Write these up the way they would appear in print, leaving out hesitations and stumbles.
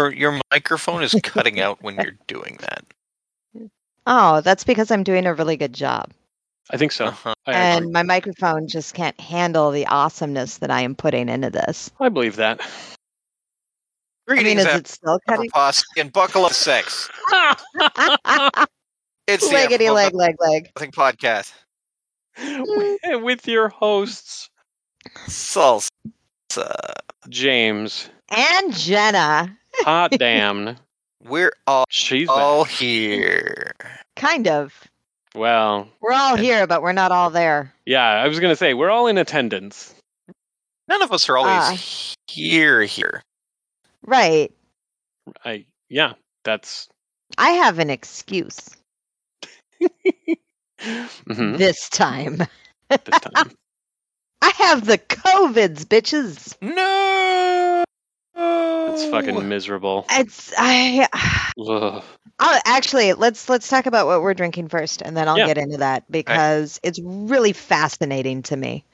your microphone is cutting out when you're doing that. Oh, that's because I'm doing a really good job. I think so. Uh-huh. And my microphone just can't handle the awesomeness that I am putting into this. I believe that. Greetings, is it still cutting? and buckle up sex. It's the Leggedy leg. Nothing podcast. With your hosts, Salsa. James and Jenna. Hot damn. We're all She's all back. here. Kind of. Well, we're all here, but we're not all there. Yeah, I was going to say, we're all in attendance. None of us are always here. Right. That's... I have an excuse. Mm-hmm. This time. This time. I have the COVIDs, bitches. No! It's fucking miserable. Actually, let's talk about what we're drinking first, and then I'll get into that because it's really fascinating to me.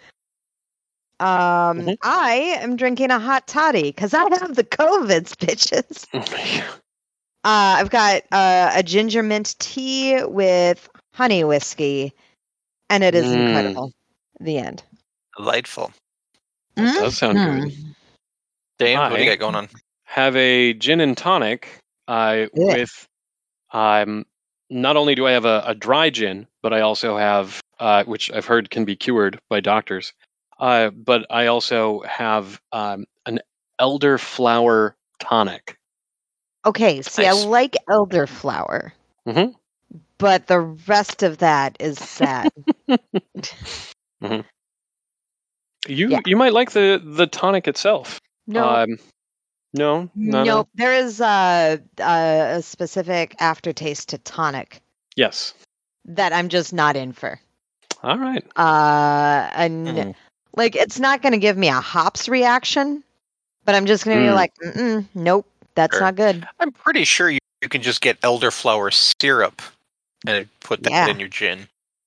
I am drinking a hot toddy because I have the COVIDs, bitches. I've got a ginger mint tea with honey whiskey, and it is incredible. The end. Delightful. That does sound good. Dave, what do you got going on? Have a gin and tonic with... not only do I have a dry gin, but I also have, which I've heard can be cured by doctors, but I also have an elderflower tonic. Okay, see, nice. I like elderflower, but the rest of that is sad. You might like the tonic itself. No. No. There is a specific aftertaste to tonic. Yes. That I'm just not in for. All right. Like, it's not going to give me a hops reaction, but I'm just going to be like, nope, that's not good. I'm pretty sure you can just get elderflower syrup and put that in your gin.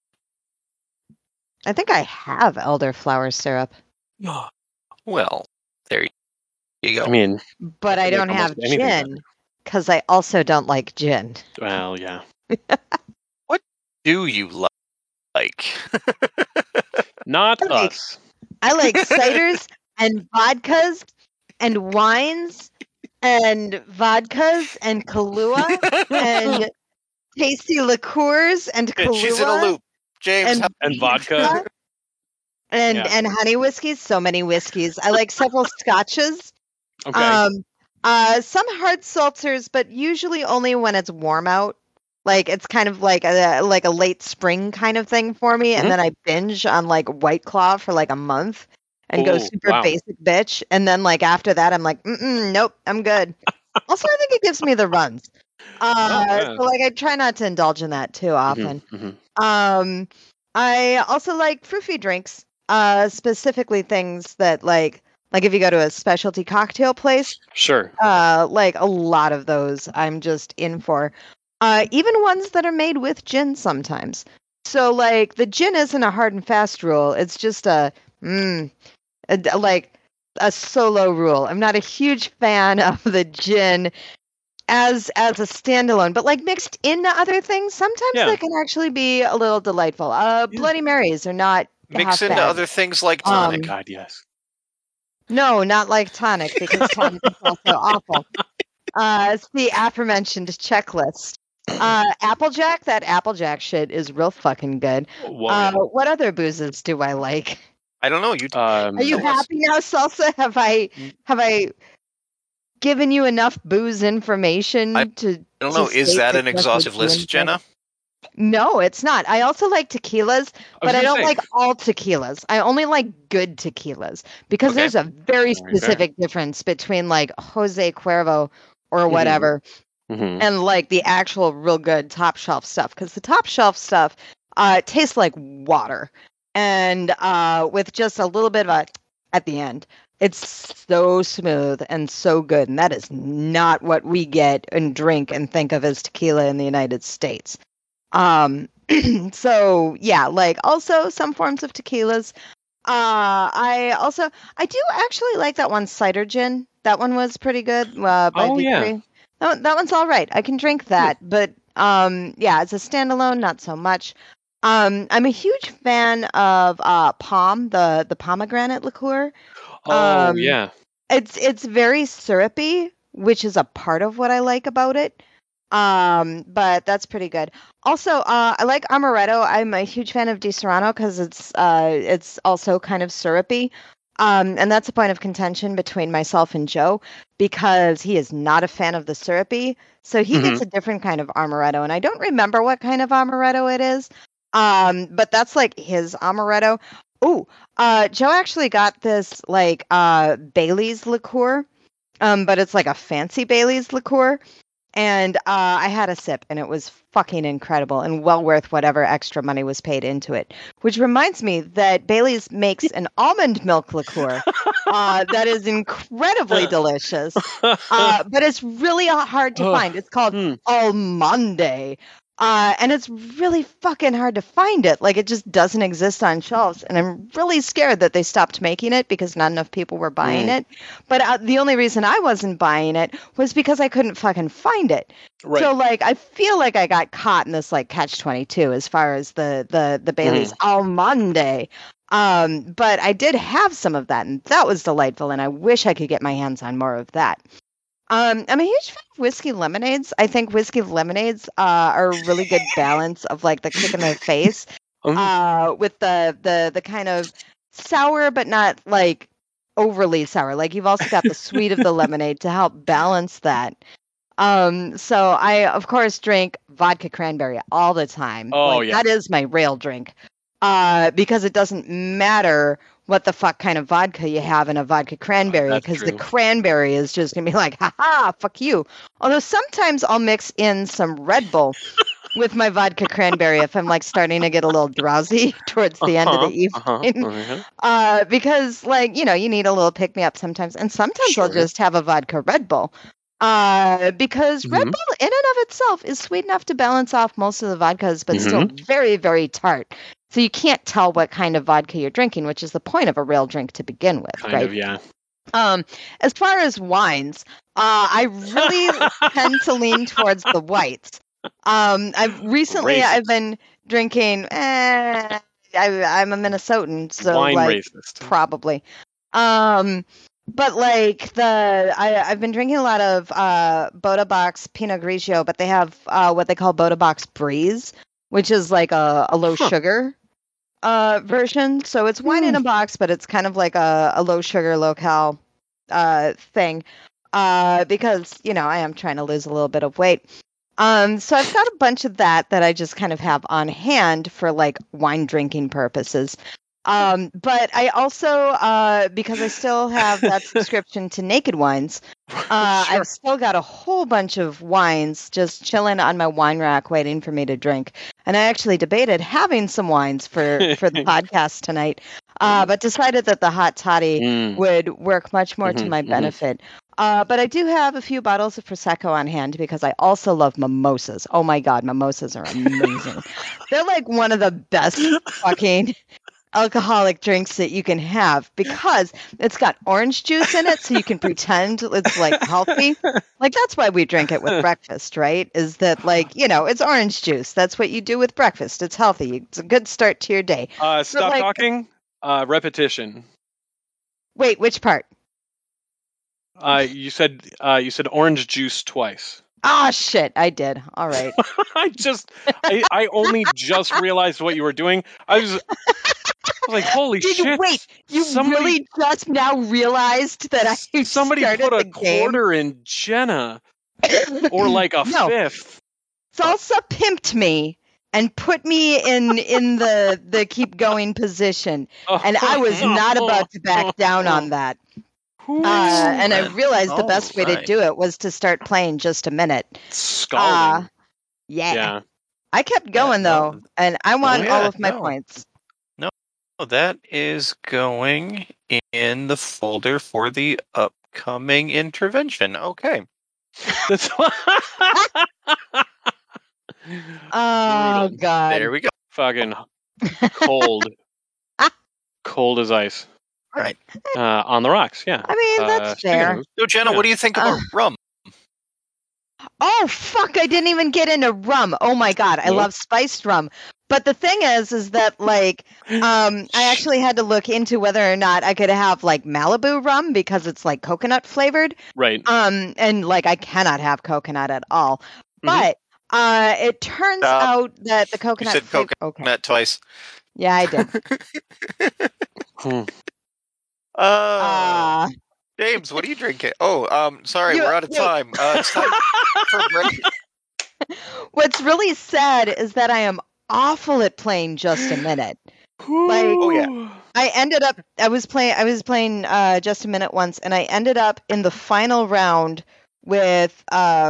I think I have elderflower syrup. Well, there you go. I mean, but I don't have gin because I also don't like gin. Well, yeah. What do you like? Not us. I like ciders and vodkas and wines and vodkas and Kahlua and tasty liqueurs and Kahlua. She's in a loop. James and vodka. And honey whiskeys, so many whiskeys. I like several scotches. Okay. Some hard seltzers, but usually only when it's warm out. Like it's kind of like a late spring kind of thing for me, and then I binge on like White Claw for like a month and go super basic bitch, and then like after that I'm like, nope, I'm good. Also, I think it gives me the runs. So like I try not to indulge in that too often. I also like fruity drinks, specifically things that like if you go to a specialty cocktail place. Sure. Like a lot of those I'm just in for. Even ones that are made with gin sometimes. So like the gin isn't a hard and fast rule. It's just like a solo rule. I'm not a huge fan of the gin as a standalone, but like mixed into other things, sometimes they can actually be a little delightful. Bloody Marys are not mixed into bad. Other things like tonic. God, yes. No, not like tonic because tonic is also awful. It's the aforementioned checklist. Applejack, that Applejack shit is real fucking good. What other boozes do I like? I don't know. Are you happy now, Salsa? Have I given you enough booze information I don't know. Is that an exhaustive list, Jenna? No, it's not. I also like tequilas, but I don't like all tequilas. I only like good tequilas because there's a very specific difference between like Jose Cuervo or whatever and like the actual real good top shelf stuff. Because the top shelf stuff tastes like water and with just a little bit of at the end. It's so smooth and so good. And that is not what we get and drink and think of as tequila in the United States. So yeah, like also some forms of tequilas. I do actually like that one cider gin That one was pretty good by Victory. Yeah. That one's all right. I can drink that, but yeah, as a standalone, not so much. I'm a huge fan of Palm, the pomegranate liqueur. Yeah. It's very syrupy, which is a part of what I like about it. But that's pretty good. Also, I like Amaretto. I'm a huge fan of Di Serrano because it's also kind of syrupy. And that's a point of contention between myself and Joe because he is not a fan of the syrupy. So he gets a different kind of Amaretto, and I don't remember what kind of Amaretto it is. But that's like his Amaretto. Oh, Joe actually got this like Bailey's liqueur, but it's like a fancy Bailey's liqueur. And I had a sip, and it was fucking incredible and well worth whatever extra money was paid into it. Which reminds me that Bailey's makes an almond milk liqueur that is incredibly delicious, but it's really hard to find. It's called Almonde. And it's really fucking hard to find it. Like, it just doesn't exist on shelves. And I'm really scared that they stopped making it because not enough people were buying it. But the only reason I wasn't buying it was because I couldn't fucking find it. Right. So, like, I feel like I got caught in this, like, catch-22 as far as the Bailey's Almonde. But I did have some of that, and that was delightful. And I wish I could get my hands on more of that. I'm a huge fan of whiskey lemonades. I think whiskey lemonades are a really good balance of like the kick in the face with the kind of sour but not like overly sour. Like you've also got the sweet of the lemonade to help balance that. So I of course drink vodka cranberry all the time. That is my rail drink. Because it doesn't matter what the fuck kind of vodka you have in a vodka cranberry, because the cranberry is just going to be like, haha, fuck you. Although sometimes I'll mix in some Red Bull with my vodka cranberry if I'm like starting to get a little drowsy towards the end of the evening. Because like, you know, you need a little pick me up sometimes. And sometimes I'll just have a vodka Red Bull. Because Red Bull in and of itself is sweet enough to balance off most of the vodkas, but still very, very tart. So you can't tell what kind of vodka you're drinking, which is the point of a rail drink to begin with, kind of, yeah. As far as wines, I really tend to lean towards the whites. I've been drinking. I'm a Minnesotan, so wine like racist. Probably. But like I've been drinking a lot of Boda Box Pinot Grigio, but they have what they call Boda Box Breeze, which is like a low sugar version. So it's wine in a box, but it's kind of like a low sugar, low cal thing. Because, you know, I am trying to lose a little bit of weight. So I've got a bunch of that I just kind of have on hand for like wine drinking purposes. But I also, because I still have that subscription to Naked Wines, I've still got a whole bunch of wines just chilling on my wine rack waiting for me to drink. And I actually debated having some wines for the podcast tonight, but decided that the hot toddy would work much more to my benefit. But I do have a few bottles of Prosecco on hand because I also love mimosas. Oh my God, mimosas are amazing. They're like one of the best fucking alcoholic drinks that you can have because it's got orange juice in it, so you can pretend it's like healthy. Like that's why we drink it with breakfast, right? Is that like, you know, it's orange juice. That's what you do with breakfast. It's healthy. It's a good start to your day. Stop talking. Repetition. Wait, which part? You said orange juice twice. Ah, shit! I did. All right. I only just realized what you were doing. I was like, holy shit! Wait, you really just now realized that somebody put a quarter in Jenna, or like a fifth. Salsa pimped me and put me in the keep going position, and I was not about to back down on that. And I realized the best way to do it was to start playing just a minute. Scalding. Yeah. I kept going though, and I want all of my points. No, that is going in the folder for the upcoming intervention. Okay. That's oh God. There we go. Fucking cold. Cold as ice. right. On the rocks, yeah. I mean, that's fair. So, Jenna, what do you think about rum? Oh, fuck, I didn't even get into rum. Oh, my God, I love spiced rum. But the thing is that, like, I actually had to look into whether or not I could have, like, Malibu rum because it's, like, coconut flavored. Right. And, like, I cannot have coconut at all. But it turns out that the coconut... You said coconut twice. Yeah, I did. James, what are you drinking? Oh, sorry, we're out of time. It's time for a break. What's really sad is that I am awful at playing Just a Minute. Like, oh yeah, I was playing Just a Minute once, and I ended up in the final round with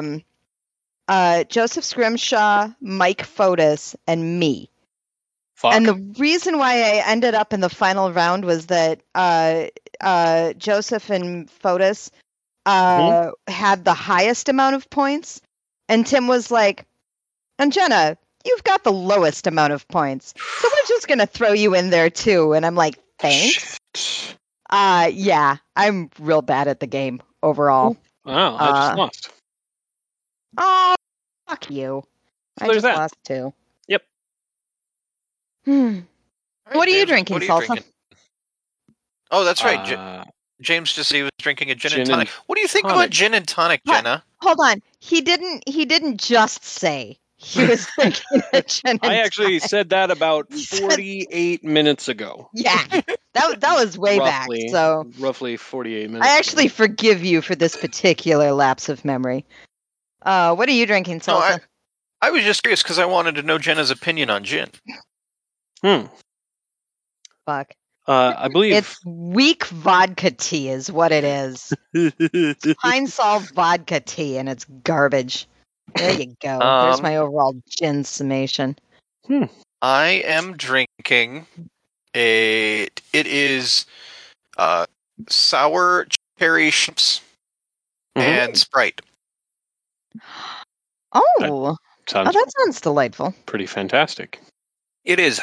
Joseph Scrimshaw, Mike Fotis, and me. Fuck. And the reason why I ended up in the final round was that Joseph and Fotis had the highest amount of points, and Tim was like, "And Jenna, you've got the lowest amount of points, so we're just gonna throw you in there too." And I'm like, "Thanks." Yeah, I'm real bad at the game overall. Wow, I just lost. Oh, fuck you! So I there's just that. lost too. Yep. Right, what are you drinking, Salsa? Drinking? Oh, that's right. James just said he was drinking a gin and tonic. What do you think about gin and tonic, Jenna? Hold on. He didn't just say he was drinking a gin and tonic. I actually said that about 48 minutes ago. Yeah. That was way back. So roughly 48 minutes. I actually forgive you for this particular lapse of memory. What are you drinking, Salsa? No, I was just curious because I wanted to know Jenna's opinion on gin. Fuck. I believe it's weak vodka tea is what it is. It's Pine Sol vodka tea, and it's garbage. There you go. There's my overall gin summation. I am drinking it is sour cherry chips and Sprite. Oh, that sounds delightful. Pretty fantastic. It is.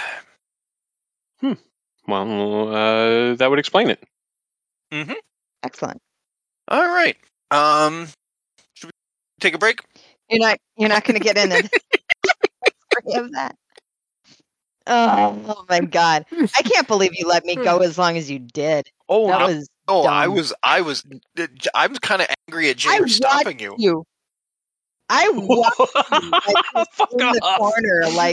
Well, that would explain it. Mm-hmm. Excellent. All right. Should we take a break? You're not going to get in it. Of that. Oh my God! I can't believe you let me go as long as you did. Oh, that was dumb. I'm kind of angry at James stopping you. I watched you like, in the corner, like.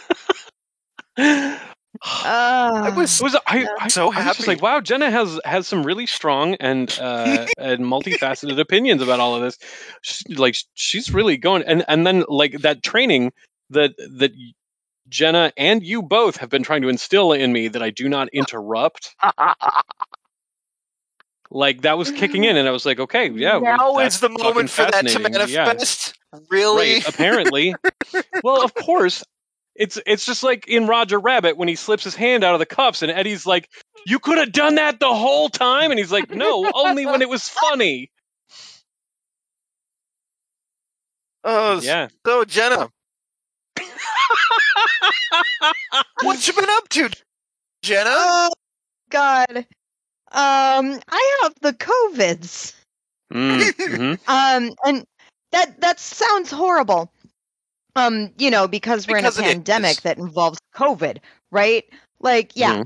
I'm so happy. I was just like, wow, Jenna has some really strong and multifaceted opinions about all of this. She's really going, and then like that training that Jenna and you both have been trying to instill in me that I do not interrupt. Like that was kicking in, and I was like, okay, yeah. Now is the moment for that to manifest. Yeah. Really? Right, apparently. Well, of course. It's just like in Roger Rabbit when he slips his hand out of the cuffs and Eddie's like, "You could have done that the whole time," and he's like, "No, only when it was funny." Oh yeah. So Jenna, what you been up to, Jenna? Oh God, I have the COVIDs. And that sounds horrible. Because we're in a pandemic that involves COVID, right? Like, yeah.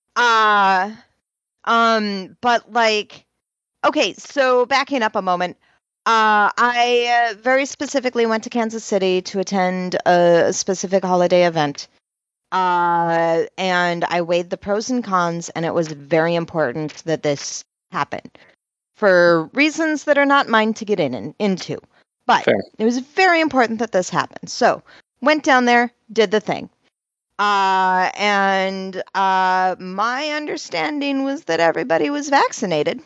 But like, okay, so backing up a moment, I very specifically went to Kansas City to attend a specific holiday event. And I weighed the pros and cons, and it was very important that this happen for reasons that are not mine to get into. But it was very important that this happened. So, went down there, did the thing. And my understanding was that everybody was vaccinated.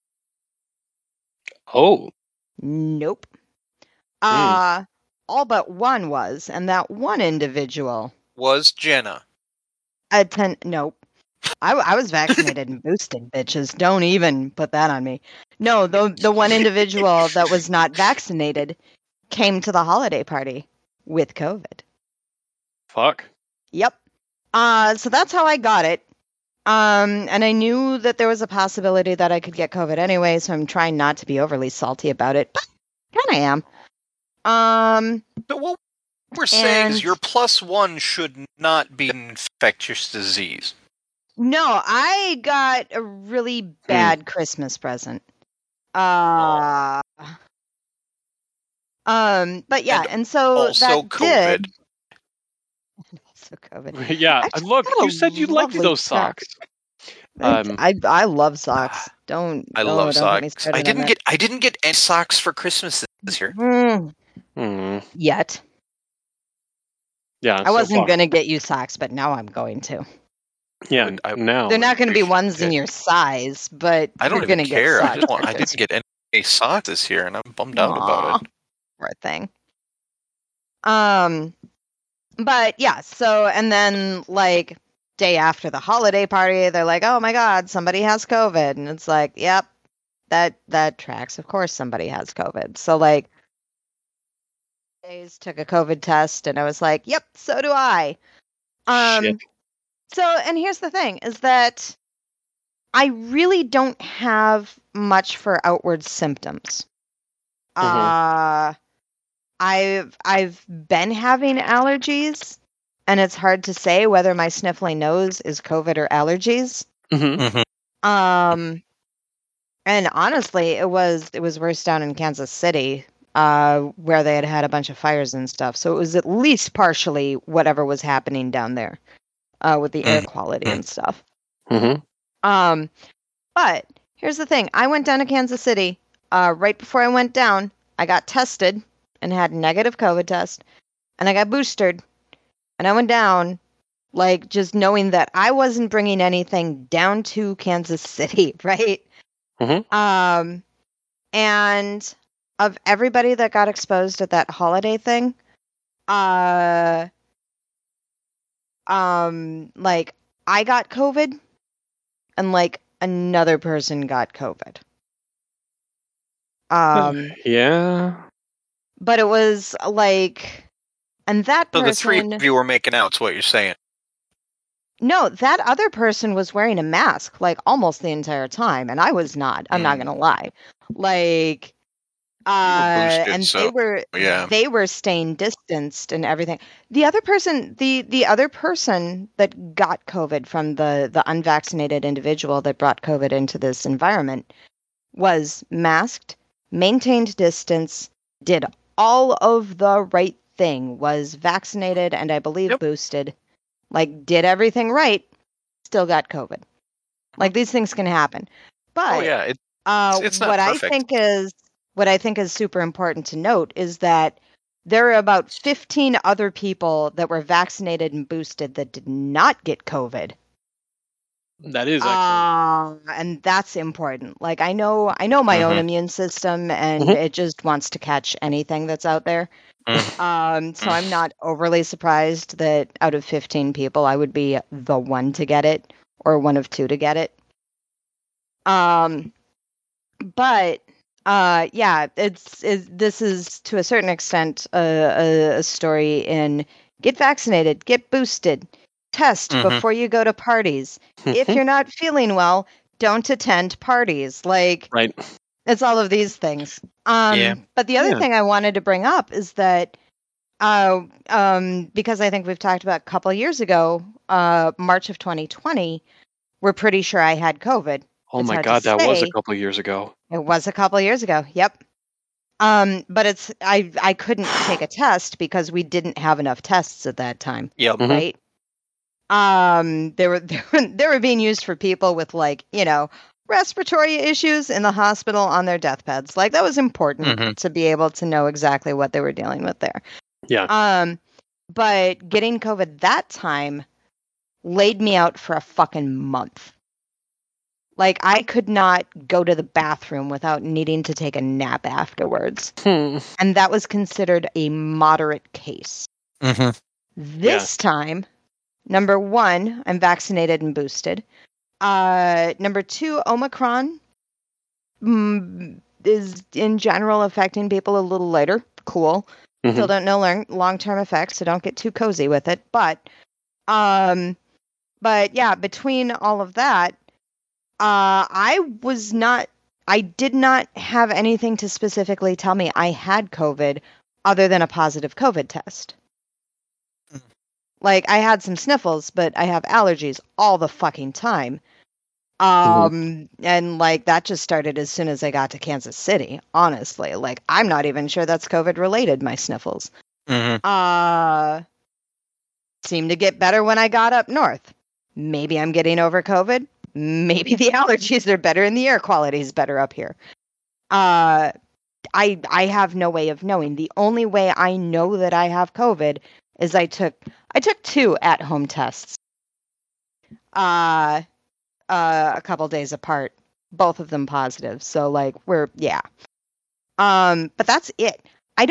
Oh. Nope. All but one was, and that one individual... was Jenna. Nope. I was vaccinated and boosted, bitches. Don't even put that on me. No, the one individual that was not vaccinated came to the holiday party with COVID. Fuck. Yep. So that's how I got it. And I knew that there was a possibility that I could get COVID anyway, so I'm trying not to be overly salty about it, but kind of am. But what we're saying is your +1 should not be an infectious disease. No, I got a really bad Christmas present. But yeah, and so also that COVID. did. Also COVID. Yeah, Actually, look, got a you said you liked lovely those socks. I love socks. I love don't socks. get me started I didn't get any socks for Christmas this year. Yet. Yeah, I wasn't gonna get you socks, but now I'm going to. Yeah, now they're not going to be ones in your size, but I don't you're going to get care. socks. I didn't get any socks this year, and I'm bummed out about it. Poor thing. But yeah, so and then like day after the holiday party, they're like, "Oh my God, somebody has COVID," and it's like, "Yep, that tracks. Of course, somebody has COVID." So like, days took a COVID test, and I was like, "Yep, so do I." Shit. So, and here's the thing: is that I really don't have much for outward symptoms. I've been having allergies, and it's hard to say whether my sniffly nose is COVID or allergies. And honestly, it was worse down in Kansas City, where they had a bunch of fires and stuff. So it was at least partially whatever was happening down there, with the air quality and stuff. But here's the thing: I went down to Kansas City. Right before I went down, I got tested and had a negative COVID test, and I got boosted. And I went down, like, just knowing that I wasn't bringing anything down to Kansas City, right? And of everybody that got exposed at that holiday thing, like, I got COVID, and like another person got COVID. Yeah. But it was like, and that person. So the three of you were making out, is what you're saying. No, that other person was wearing a mask like almost the entire time, and I was not. I'm not gonna lie. Like, boosted, and so, they were staying distanced and everything. The other person, the other person that got COVID from the unvaccinated individual that brought COVID into this environment was masked, maintained distance, did all of the right thing, was vaccinated, and I believe boosted. Like, did everything right, still got COVID. Like, these things can happen. But it's not perfect. What I think is super important to note is that there are about 15 other people that were vaccinated and boosted that did not get COVID. That is excellent. And that's important. Like, I know my own immune system, and it just wants to catch anything that's out there. So I'm not overly surprised that out of 15 people, I would be the one to get it, or one of two to get it. But yeah, this is to a certain extent a story in get vaccinated, get boosted, test before you go to parties. If you're not feeling well, don't attend parties. Like, right. It's all of these things. But the other thing I wanted to bring up is that, because I think we've talked about a couple of years ago, March of 2020, we're pretty sure I had COVID. Oh my God, that was a couple of years ago. It was a couple of years ago. Yep. But I couldn't take a test because we didn't have enough tests at that time. Yep. Right. They were being used for people with, like, respiratory issues in the hospital on their deathbeds. Like, that was important to be able to know exactly what they were dealing with there. Yeah. But getting COVID that time laid me out for a fucking month. Like, I could not go to the bathroom without needing to take a nap afterwards. And that was considered a moderate case. This time, number one, I'm vaccinated and boosted. Number two, Omicron is in general affecting people a little later. Cool. Still don't know long-term effects, so don't get too cozy with it. But But yeah, between all of that, I did not have anything to specifically tell me I had COVID other than a positive COVID test. Like, I had some sniffles, but I have allergies all the fucking time. And like, that just started as soon as I got to Kansas City, honestly. Like, I'm not even sure that's COVID related, my sniffles. Seemed to get better when I got up north. Maybe I'm getting over COVID. Maybe the allergies are better and the air quality is better up here. I have no way of knowing. The only way I know that I have COVID is I took 2 at-home tests. A couple days apart, both of them positive. So like but that's it. I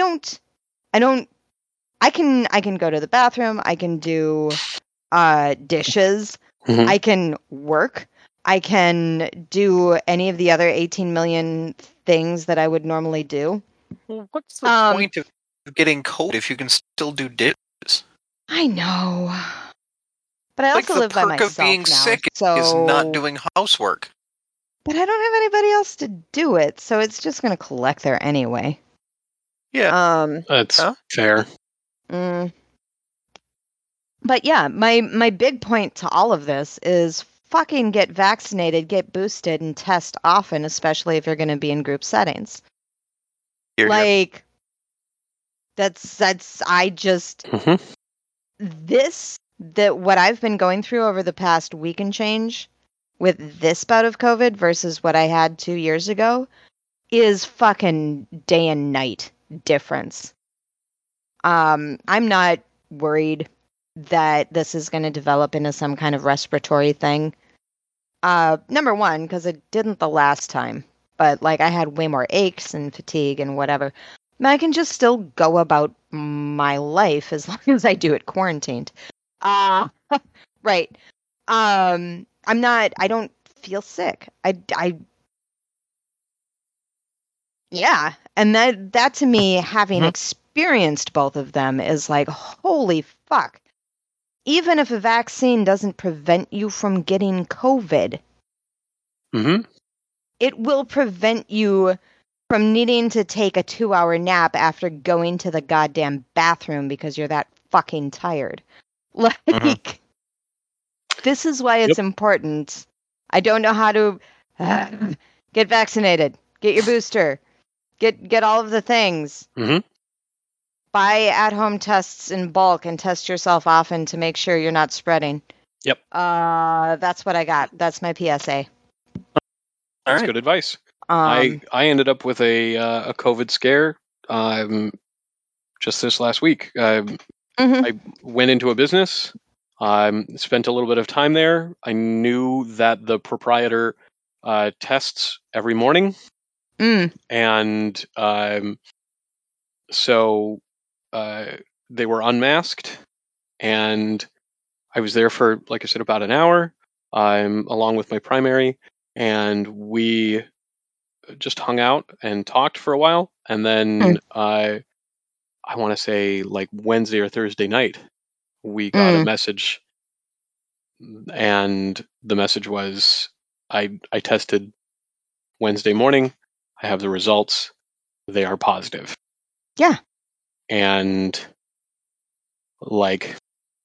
can go to the bathroom, I can do dishes, I can work, I can do any of the other 18 million things that I would normally do. Well, what's the point of getting COVID if you can still do dishes? I know. But I also live by myself now. The perk of being sick is not doing housework. But I don't have anybody else to do it, so it's just going to collect there anyway. Yeah. That's fair. But yeah, my big point to all of this is fucking get vaccinated, get boosted, and test often, especially if you're going to be in group settings. Like, that's what I've been going through over the past week and change with this bout of COVID versus what I had 2 years ago is fucking day and night difference. I'm not worried that this is going to develop into some kind of respiratory thing. Number one, because it didn't the last time, but like I had way more aches and fatigue and whatever. I can just still go about my life as long as I do it quarantined. Right. I don't feel sick. Yeah. And that to me, having experienced both of them is like, holy fuck. Even if a vaccine doesn't prevent you from getting COVID, it will prevent you from needing to take a 2-hour nap after going to the goddamn bathroom because you're that fucking tired. Like, this is why it's important. I don't know how to get vaccinated, get your booster, get all of the things. Buy at-home tests in bulk and test yourself often to make sure you're not spreading. Yep. That's what I got. That's my PSA. That's good advice. I ended up with a COVID scare just this last week. I went into a business. Spent a little bit of time there. I knew that the proprietor tests every morning, and so they were unmasked, and I was there for, like I said, about an hour. Along with my primary, and we just hung out and talked for a while, and then I want to say like Wednesday or Thursday night, we got a message, and the message was, I tested Wednesday morning. I have the results. They are positive. Yeah. And like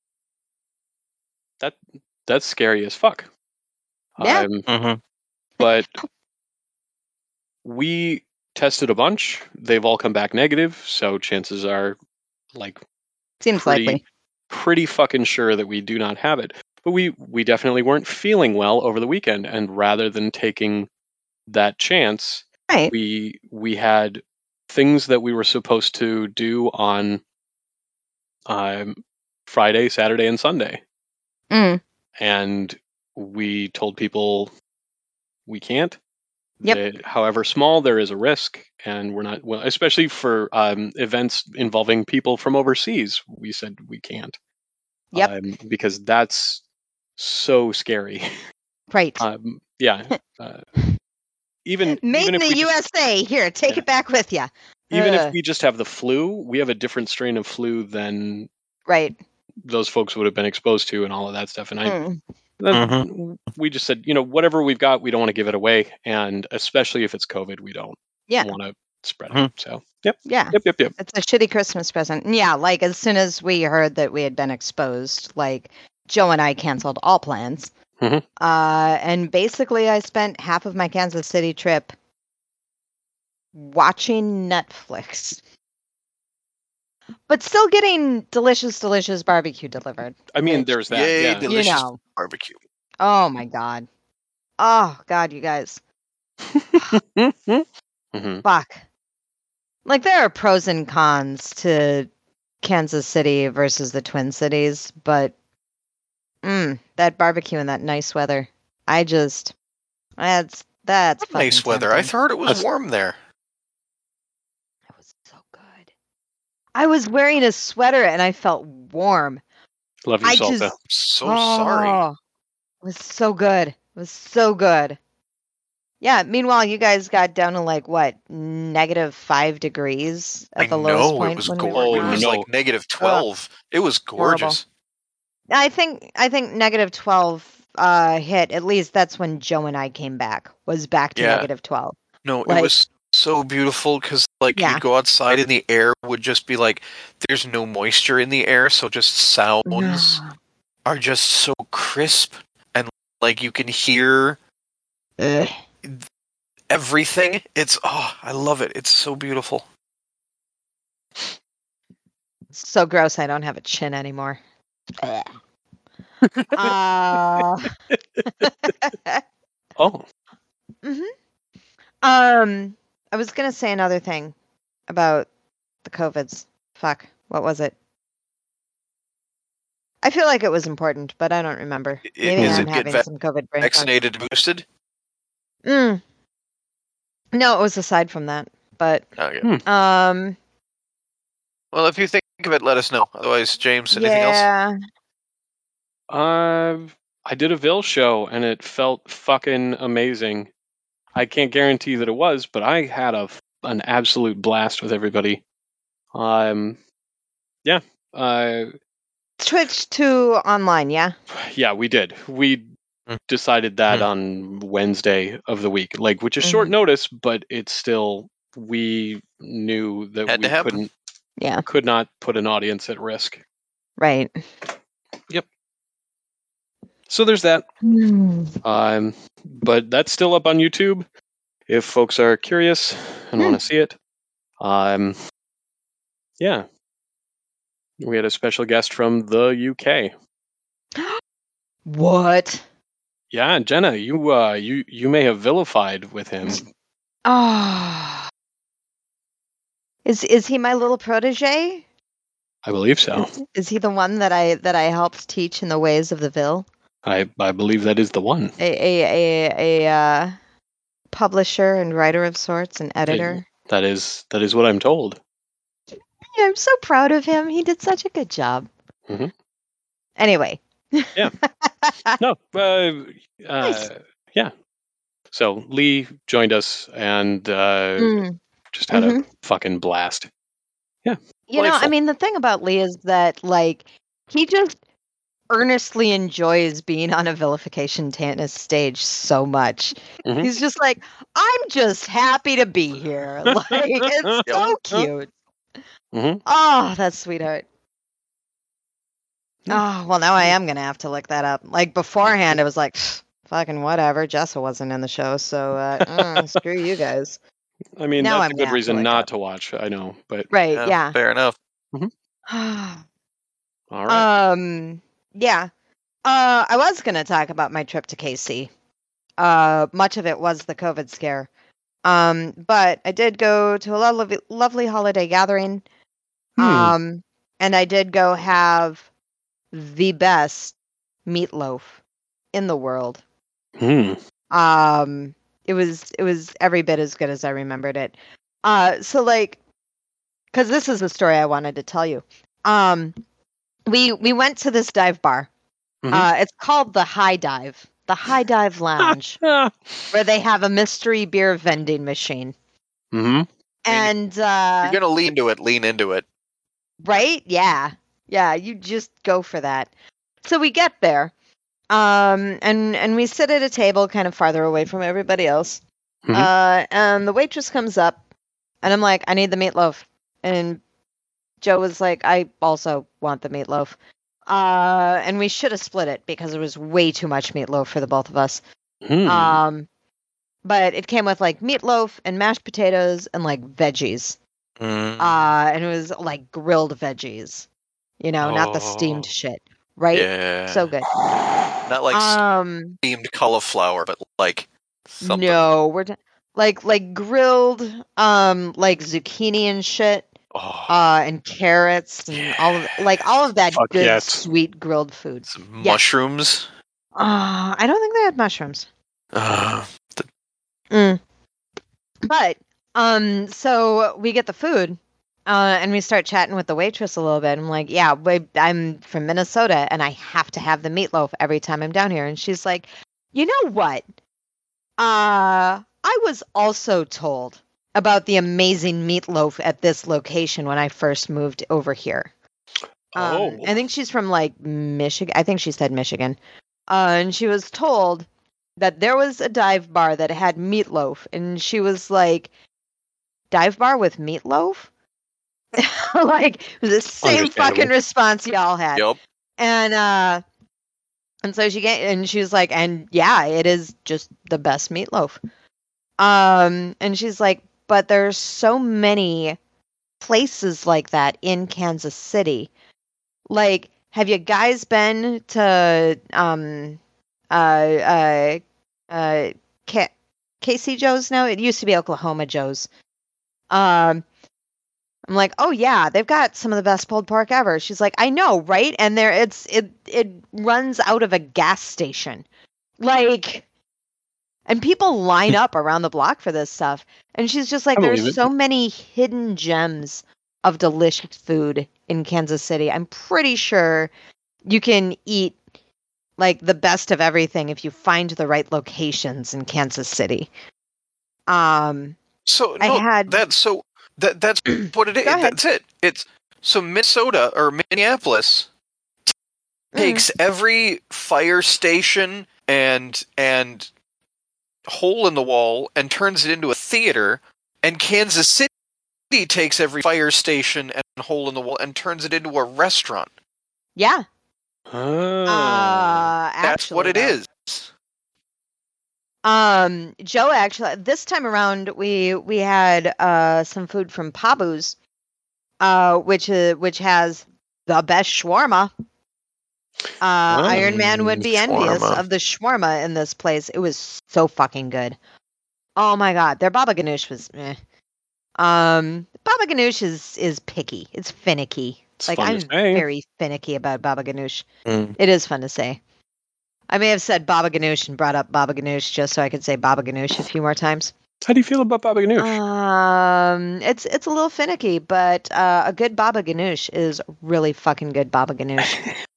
that's scary as fuck. Yeah. But we tested a bunch. They've all come back negative, so chances are like seems likely. Pretty fucking sure that we do not have it. But we definitely weren't feeling well over the weekend, and rather than taking that chance, we had things that we were supposed to do on Friday, Saturday, and Sunday. And we told people we can't. However small, there is a risk, and we're not, well, especially for events involving people from overseas. We said we can't. Because that's so scary. Right. Even made in the USA. Here, take it back with you. Even if we just have the flu, we have a different strain of flu than those folks would have been exposed to and all of that stuff. And we just said, whatever we've got, we don't want to give it away. And especially if it's COVID, we don't want to spread it. So, yep. It's a shitty Christmas present. Yeah, like as soon as we heard that we had been exposed, like Joe and I canceled all plans. And basically I spent half of my Kansas City trip watching Netflix. But still getting delicious barbecue delivered. I mean, there's that. Yay, delicious barbecue. Oh my God. Oh God, you guys. Fuck. Like there are pros and cons to Kansas City versus the Twin Cities, but that barbecue in that nice weather. That's nice weather. I heard it was warm there. It was so good. I was wearing a sweater and I felt warm. Love you, Salta. I'm so sorry. It was so good. It was so good. Yeah, meanwhile, you guys got down to like what, -5 degrees at the lowest point. It was gorgeous. It was like -12. It was gorgeous. Horrible. I think -12 hit. At least that's when Joe and I came back. Was back to -12. No, it was so beautiful because you'd go outside and the air would just be like, there's no moisture in the air, so just sounds are just so crisp and like you can hear everything. I love it. It's so beautiful. So gross. I don't have a chin anymore. I was gonna say another thing about the COVIDs. Fuck, what was it? I feel like it was important, but I don't remember. Maybe I'm having some COVID brain. Vaccinated, boosted? No, it was aside from that. But well, if you think of it, let us know. Otherwise, James, anything else? I did a Ville show and it felt fucking amazing. I can't guarantee that it was, but I had an absolute blast with everybody. Switched to online, yeah? Yeah, we did. We decided that on Wednesday of the week, which is short notice, but it's still, we knew that could not put an audience at risk. Right. Yep. So there's that. But that's still up on YouTube if folks are curious and want to see it. Yeah. We had a special guest from the UK. What? Yeah, Jenna, you may have vilified with him. Oh. Is he my little protege? I believe so. Is he the one that I helped teach in the ways of the Ville? I believe that is the one. A publisher and writer of sorts, an editor. That is what I'm told. Yeah, I'm so proud of him. He did such a good job. Anyway. Yeah. No. Yeah. So Lee joined us and just had a fucking blast. Yeah. You know, I mean, the thing about Lee is that he just earnestly enjoys being on a Vilification Tannis stage so much. He's just like, I'm just happy to be here. It's so cute. Oh, that's sweetheart. Oh, well, now I am going to have to look that up. Beforehand, it was like, fucking whatever. Jessa wasn't in the show, so screw you guys. I mean, now that's a good reason not to watch, I know, but... Right, yeah. Fair enough. All right. Yeah. I was going to talk about my trip to KC. Much of it was the COVID scare. But I did go to a lovely holiday gathering. And I did go have the best meatloaf in the world. It was every bit as good as I remembered it. So because this is the story I wanted to tell you. We went to this dive bar. It's called the High Dive. The High Dive Lounge, where they have a mystery beer vending machine. And you're gonna lean into it. Right? Yeah. Yeah, you just go for that. So we get there, and we sit at a table kind of farther away from everybody else. Mm-hmm. And the waitress comes up, and I'm like, I need the meatloaf. And Joe was like, I also want the meatloaf. And we should have split it because it was way too much meatloaf for the both of us. But it came with like meatloaf and mashed potatoes and like veggies. And it was like grilled veggies, not the steamed shit, right? Yeah. So good. Not like steamed cauliflower, but like something. No, we're like grilled, like zucchini and shit. And carrots and all of that good sweet grilled food. Some mushrooms. I don't think they had mushrooms. But so we get the food, and we start chatting with the waitress a little bit. I'm like, yeah, I'm from Minnesota, and I have to have the meatloaf every time I'm down here. And she's like, you know what? I was also told about the amazing meatloaf at this location when I first moved over here. I think she's from like Michigan. I think she said Michigan. And she was told that there was a dive bar that had meatloaf. And she was like, dive bar with meatloaf? Like, it was the same fucking response y'all had. Yep. And so she was like, and yeah, it is just the best meatloaf. And she's like, but there's so many places like that in Kansas City. Like, have you guys been to KC Joe's now? It used to be Oklahoma Joe's. I'm like, oh yeah, they've got some of the best pulled pork ever. She's like, I know, right? And it runs out of a gas station, like, and people line up around the block for this stuff. And she's just like, there's so many hidden gems of delicious food in Kansas City. I'm pretty sure you can eat like the best of everything if you find the right locations in Kansas City. So that's what it is. That's it. It's so Minnesota or Minneapolis takes every fire station and hole in the wall and turns it into a theater, and Kansas City takes every fire station and hole in the wall and turns it into a restaurant. Yeah. That's what it is. Joe, actually, this time around, we had some food from Pabu's, which has the best shawarma. Iron Man would be envious of the shawarma in this place. It was so fucking good. Oh my god, their baba ganoush was meh. Baba ganoush is picky. It's finicky. Like, I'm very finicky about baba ganoush. It is fun to say. I may have said baba ganoush and brought up baba ganoush just so I could say baba ganoush a few more times. How do you feel about baba ganoush? It's a little finicky, but a good baba ganoush is really fucking good baba ganoush.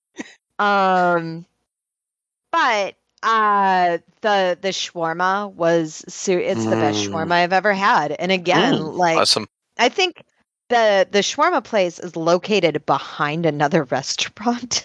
But the shawarma was it's the best shawarma I've ever had. And again, awesome. I think the shawarma place is located behind another restaurant.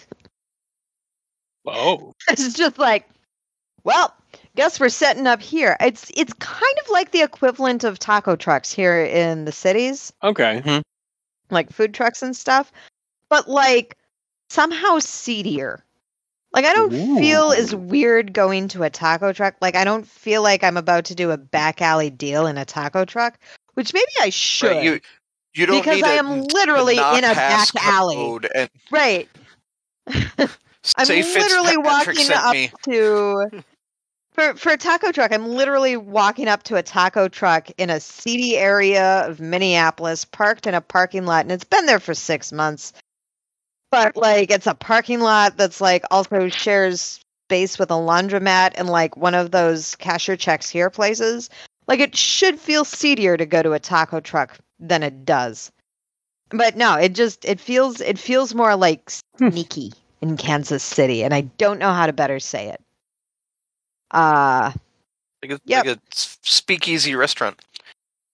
Oh. It's just like, well, guess we're setting up here. It's kind of like the equivalent of taco trucks here in the cities. Okay. Mm-hmm. Like food trucks and stuff. But like somehow seedier. Like, I don't feel as weird going to a taco truck. Like, I don't feel like I'm about to do a back alley deal in a taco truck, which maybe I should. Right, you don't because need I am literally in a back alley. Right. I'm literally walking up to for a taco truck. I'm literally walking up to a taco truck in a seedy area of Minneapolis, parked in a parking lot, and it's been there for 6 months. But like, it's a parking lot that's like also shares space with a laundromat and like one of those cashier checks here places. Like, it should feel seedier to go to a taco truck than it does. But no, it feels more like sneaky in Kansas City, and I don't know how to better say it. Like a speakeasy restaurant.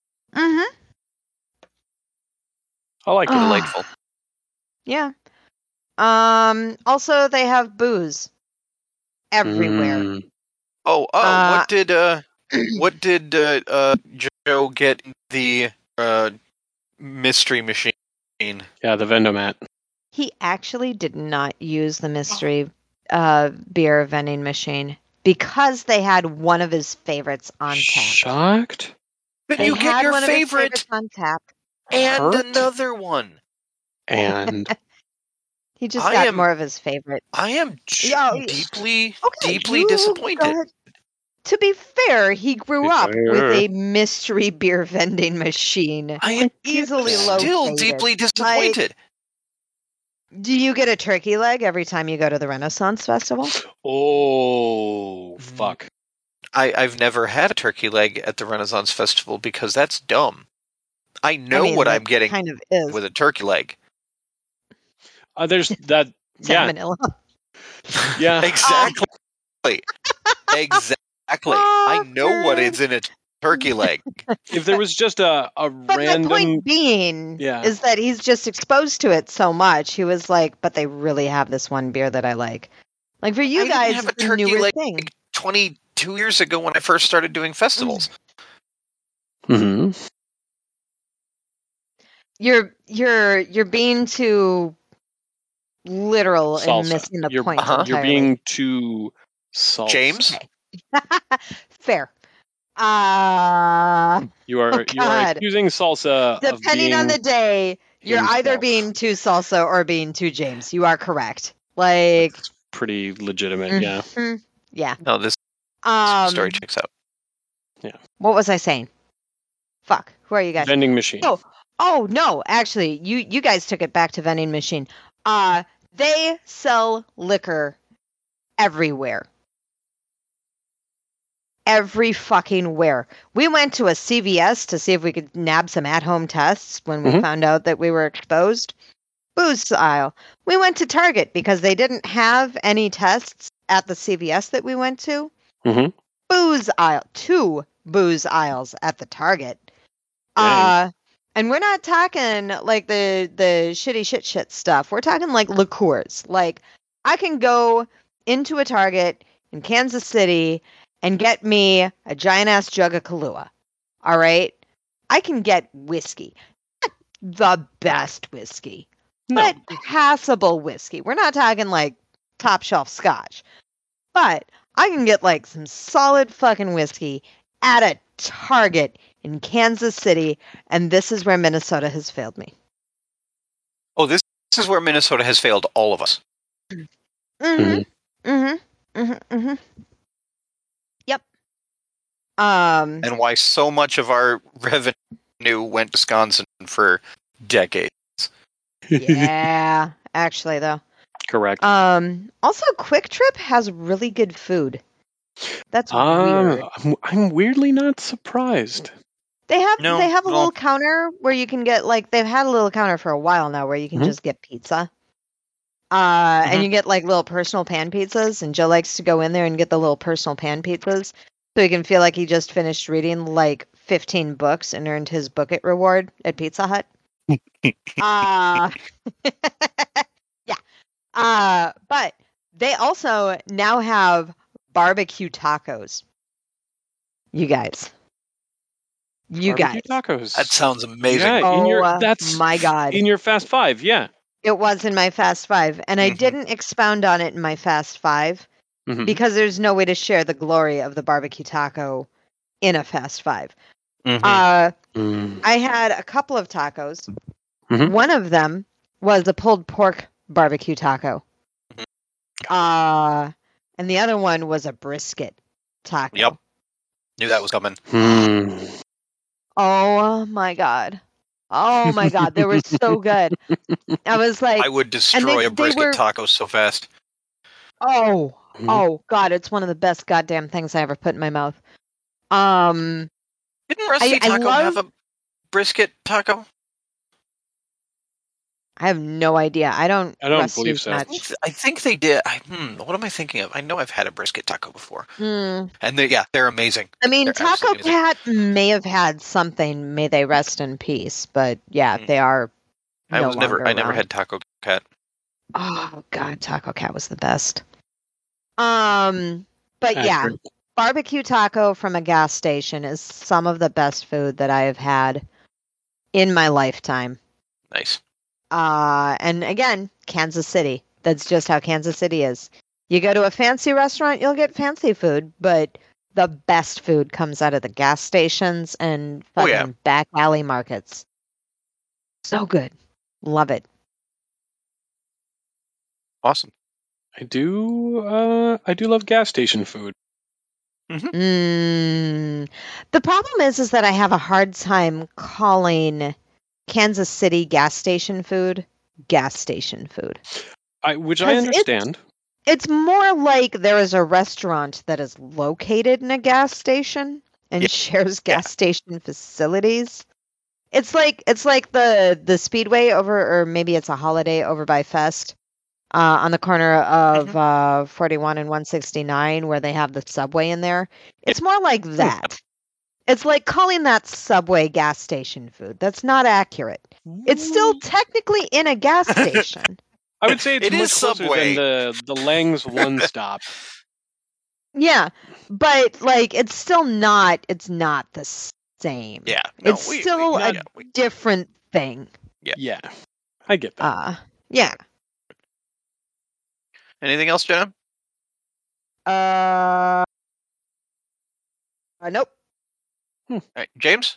Mm-hmm. I like it. Delightful. Yeah. Also, they have booze everywhere. What did Joe get in the mystery machine? Yeah, the Vendomat. He actually did not use the mystery beer vending machine because they had one of his favorites on tap. Shocked? Then you get your favorite on tap. And another one. And he just got more of his favorite. I am deeply disappointed. To be fair, he grew up with a mystery beer vending machine. I am easily still deeply disappointed. Do you get a turkey leg every time you go to the Renaissance Festival? Oh, fuck. I've never had a turkey leg at the Renaissance Festival because that's dumb. I know what I'm getting kind of is. with a turkey leg. There's that. Salmonella. Yeah. Exactly. Exactly. I know what is in a turkey leg. If there was just a random... the point being is that he's just exposed to it so much. He was like, but they really have this one beer that I like. Like for you guys, have a turkey leg 22 years ago when I first started doing festivals. Mm-hmm. You're being too literal and missing the point entirely. You're being too salsa. James? Fair. You are accusing salsa depending on the day, you're either being too salsa or being too James. You are correct. Like it's pretty legitimate, yeah. Yeah. No, this story checks out. Yeah. What was I saying? Fuck. Who are you guys? Vending machine. Oh no, actually, you guys took it back to vending machine. They sell liquor everywhere. Every fucking where. We went to a CVS to see if we could nab some at-home tests when we found out that we were exposed. Booze aisle. We went to Target because they didn't have any tests at the CVS that we went to. Booze aisle. 2 booze aisles at the Target. And we're not talking like the shitty shit stuff. We're talking like liqueurs. Like I can go into a Target in Kansas City and get me a giant-ass jug of Kahlua. All right? I can get whiskey. Not the best whiskey. But passable whiskey. We're not talking like top-shelf scotch. But I can get like some solid fucking whiskey at a Target in Kansas City, and this is where Minnesota has failed me. Oh, this is where Minnesota has failed all of us. Yep. And why so much of our revenue went to Wisconsin for decades. Yeah, actually, though. Correct. Also, Quick Trip has really good food. That's weird. I'm weirdly not surprised. They have a little counter where you can get like they've had a little counter for a while now where you can just get pizza. And you get like little personal pan pizzas, and Joe likes to go in there and get the little personal pan pizzas so he can feel like he just finished reading like 15 books and earned his book it reward at Pizza Hut. Yeah. But they also now have barbecue tacos. You guys. Tacos. That sounds amazing. Yeah, my God. In your Fast Five, yeah. It was in my Fast Five, and I didn't expound on it in my Fast Five because there's no way to share the glory of the barbecue taco in a Fast Five. I had a couple of tacos. One of them was a pulled pork barbecue taco. And the other one was a brisket taco. Yep. Knew that was coming. Oh my God. Oh my God, they were so good. I was like, I would destroy a brisket taco so fast. Oh God, it's one of the best goddamn things I ever put in my mouth. Didn't Rusty Taco have a brisket taco? I have no idea. I don't believe so. Much. I think they did. What am I thinking of? I know I've had a brisket taco before. And they're amazing. I mean, Taco Cat may have had something. May they rest in peace. But yeah, they are. I never had Taco Cat. Oh God, Taco Cat was the best. But yeah, barbecue taco from a gas station is some of the best food that I have had in my lifetime. Nice. And again, Kansas City. That's just how Kansas City is. You go to a fancy restaurant, you'll get fancy food, but the best food comes out of the gas stations and fucking back alley markets. So good. Love it. Awesome. I do love gas station food. Mm-hmm. The problem is that I have a hard time calling Kansas City gas station food. Which I understand. It's more like there is a restaurant that is located in a gas station and shares gas station facilities. It's like the Speedway over, or maybe it's a Holiday over by Fest, on the corner of 41 and 169, where they have the Subway in there. It's more like that. It's like calling that Subway gas station food. That's not accurate. It's still technically in a gas station. I would say it's much closer Subway than the Lang's One Stop. Yeah, but like it's still not. It's not the same. Yeah, no, it's still a different thing. Yeah, I get that. Yeah. Anything else, Jenna? Nope. All right, James?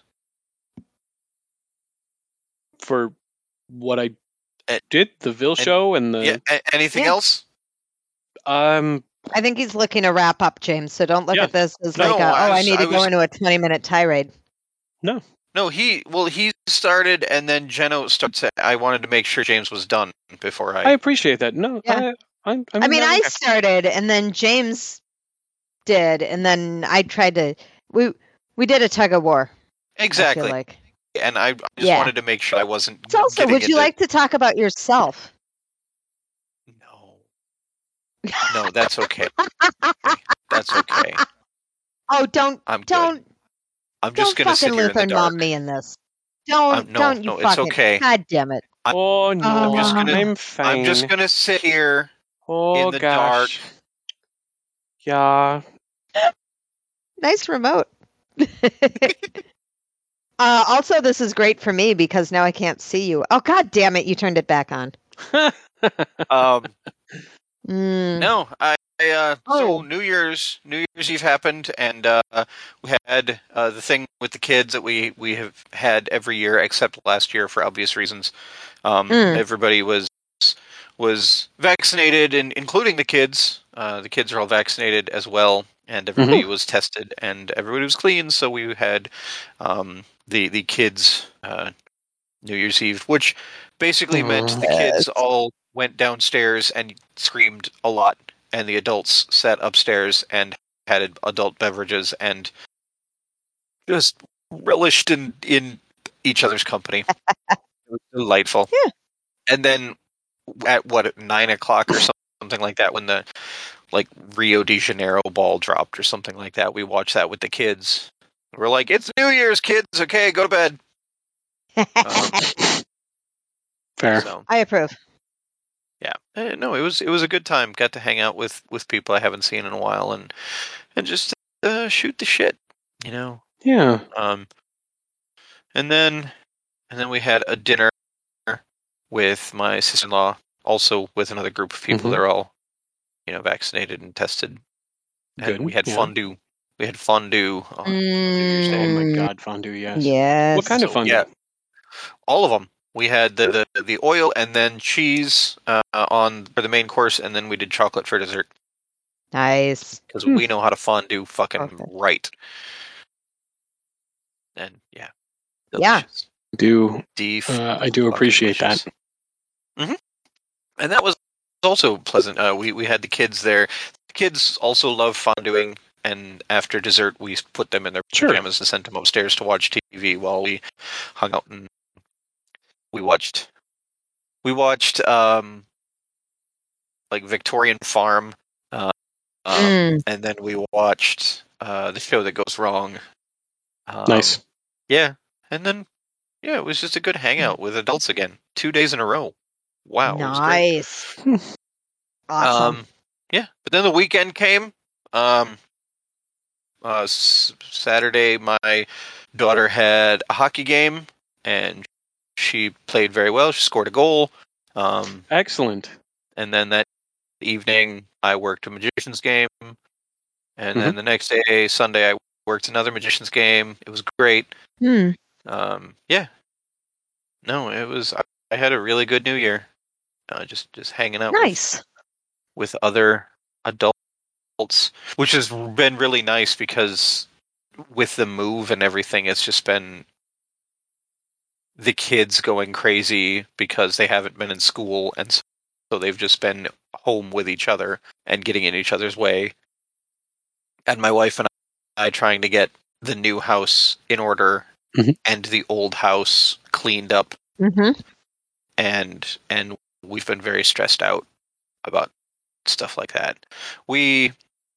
For what I did, the Ville show and the... Yeah, anything else? I think he's looking to wrap up, James, so don't look at this as I need to go into a 20-minute tirade. No, he started, and then Jenna started. I wanted to make sure James was done before I appreciate that. No, yeah. I started, and then James did, and then I tried to. We did a tug of war. Exactly. I feel like. And I just wanted to make sure I wasn't. It's also, would you like to talk about yourself? No, that's okay. That's okay. Oh, don't. I'm just going to sit here in the dark. Mom me in this. Don't you fucking. It's okay. God damn it. Oh no, I'm fine. I'm just going to sit here in the dark. Yeah. Nice remote. Also, this is great for me because now I can't see you. Oh, God damn it. You turned it back on. No, so New Year's Eve happened, and we had the thing with the kids that we have had every year, except last year for obvious reasons. Everybody was vaccinated, and including the kids. The kids are all vaccinated as well, and everybody was tested, and everybody was clean. So we had the kids New Year's Eve, which basically meant the kids all went downstairs and screamed a lot, and the adults sat upstairs and had adult beverages and just relished in each other's company. It was delightful. Yeah. And then at 9:00 or something like that, when the Rio de Janeiro ball dropped or something like that, we watched that with the kids. We're like, it's New Year's, kids. Okay, go to bed. Fair. So, I approve. Yeah, no, it was a good time. Got to hang out with people I haven't seen in a while, and just shoot the shit, you know. Yeah. And then we had a dinner with my sister-in-law, also with another group of people. They're all, vaccinated and tested. And good. We had fondue. We had fondue on New Year's Day. Oh my God, fondue! Yes. Yes. What kind of fondue? Yeah, all of them. We had the oil and then cheese for the main course, and then we did chocolate for dessert. Nice. Because we know how to fondue fucking right. And yeah. Delicious. I do appreciate that. Mm-hmm. And that was also pleasant. We had the kids there. The kids also love fonduing, and after dessert, we put them in their pajamas and sent them upstairs to watch TV while we hung out and we watched Victorian Farm, and then we watched the show that goes wrong. Nice. Yeah, and then it was just a good hangout with adults again. 2 days in a row. wow, nice. It was great. Awesome. Yeah, but then the weekend came. Saturday, my daughter had a hockey game, and she played very well. She scored a goal. Excellent. And then that evening, I worked a Magician's game. And then the next day, Sunday, I worked another Magician's game. It was great. Yeah. No, it was. I had a really good New Year. Just hanging out with other adults, which has been really nice because with the move and everything, it's just been the kids going crazy because they haven't been in school, and so they've just been home with each other and getting in each other's way. And my wife and I trying to get the new house in order and the old house cleaned up. And we've been very stressed out about stuff like that. We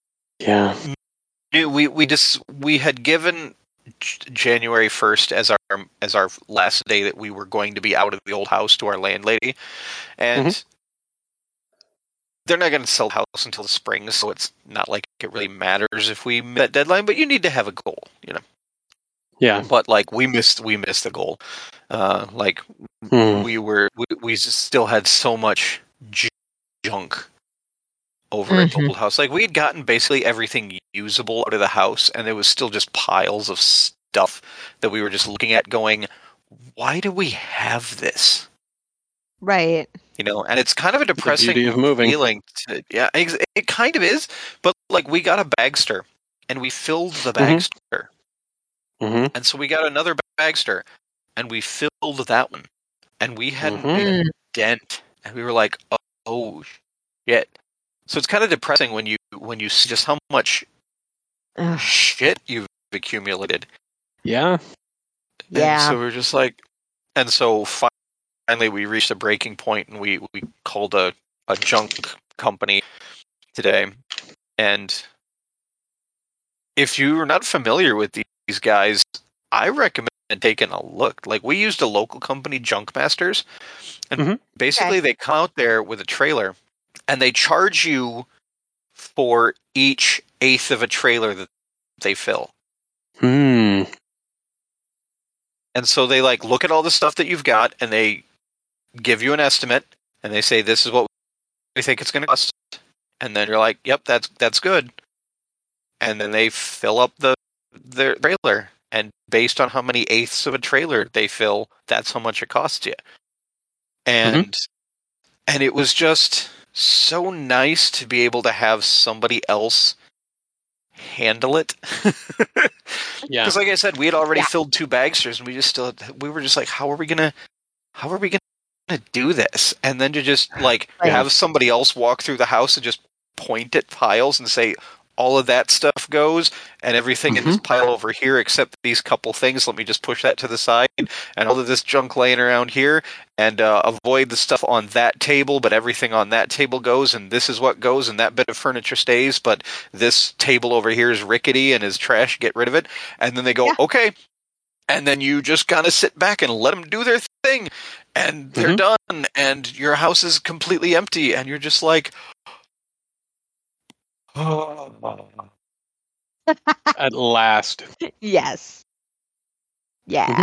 had given January 1st as our last day that we were going to be out of the old house to our landlady, and they're not going to sell the house until the spring, so it's not like it really matters if we met that deadline. But you need to have a goal, you know. Yeah. But like we missed the goal. We still had so much junk over at the old house. Like we had gotten basically everything usable out of the house, and there was still just piles of stuff that we were just looking at going, why do we have this? Right. You know, and it's kind of a depressing feeling. It kind of is. But like we got a bagster, and we filled the bagster. And so we got another bagster, and we filled that one. And we hadn't made a dent. And we were like, oh shit. So it's kind of depressing when you see just how much shit you've accumulated. Yeah. And so we're just like, and so finally we reached a breaking point, and we called a junk company today. And if you're not familiar with these guys, I recommend taking a look. Like we used a local company, Junk Masters, and basically they come out there with a trailer, and they charge you for each eighth of a trailer that they fill. And so they like look at all the stuff that you've got, and they give you an estimate, and they say this is what we think it's going to cost, and then you're like, yep, that's good. And then they fill up their trailer, and based on how many eighths of a trailer they fill, that's how much it costs you. And it was just so nice to be able to have somebody else handle it. Because like I said, we had already filled 2 bagsters, and we were just like, how are we gonna do this? And then to just like have somebody else walk through the house and just point at piles and say, all of that stuff goes, and everything in this pile over here except these couple things, let me just push that to the side, and all of this junk laying around here, and avoid the stuff on that table, but everything on that table goes, and this is what goes, and that bit of furniture stays, but this table over here is rickety and is trash, get rid of it. And then they go, okay. And then you just kind of sit back and let them do their thing, and they're done, and your house is completely empty, and you're just like, at last. Yes. Yeah.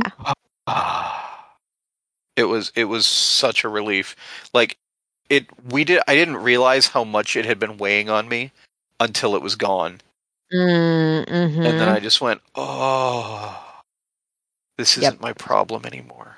It was such a relief. Like I didn't realize how much it had been weighing on me until it was gone. And then I just went, oh, this isn't my problem anymore.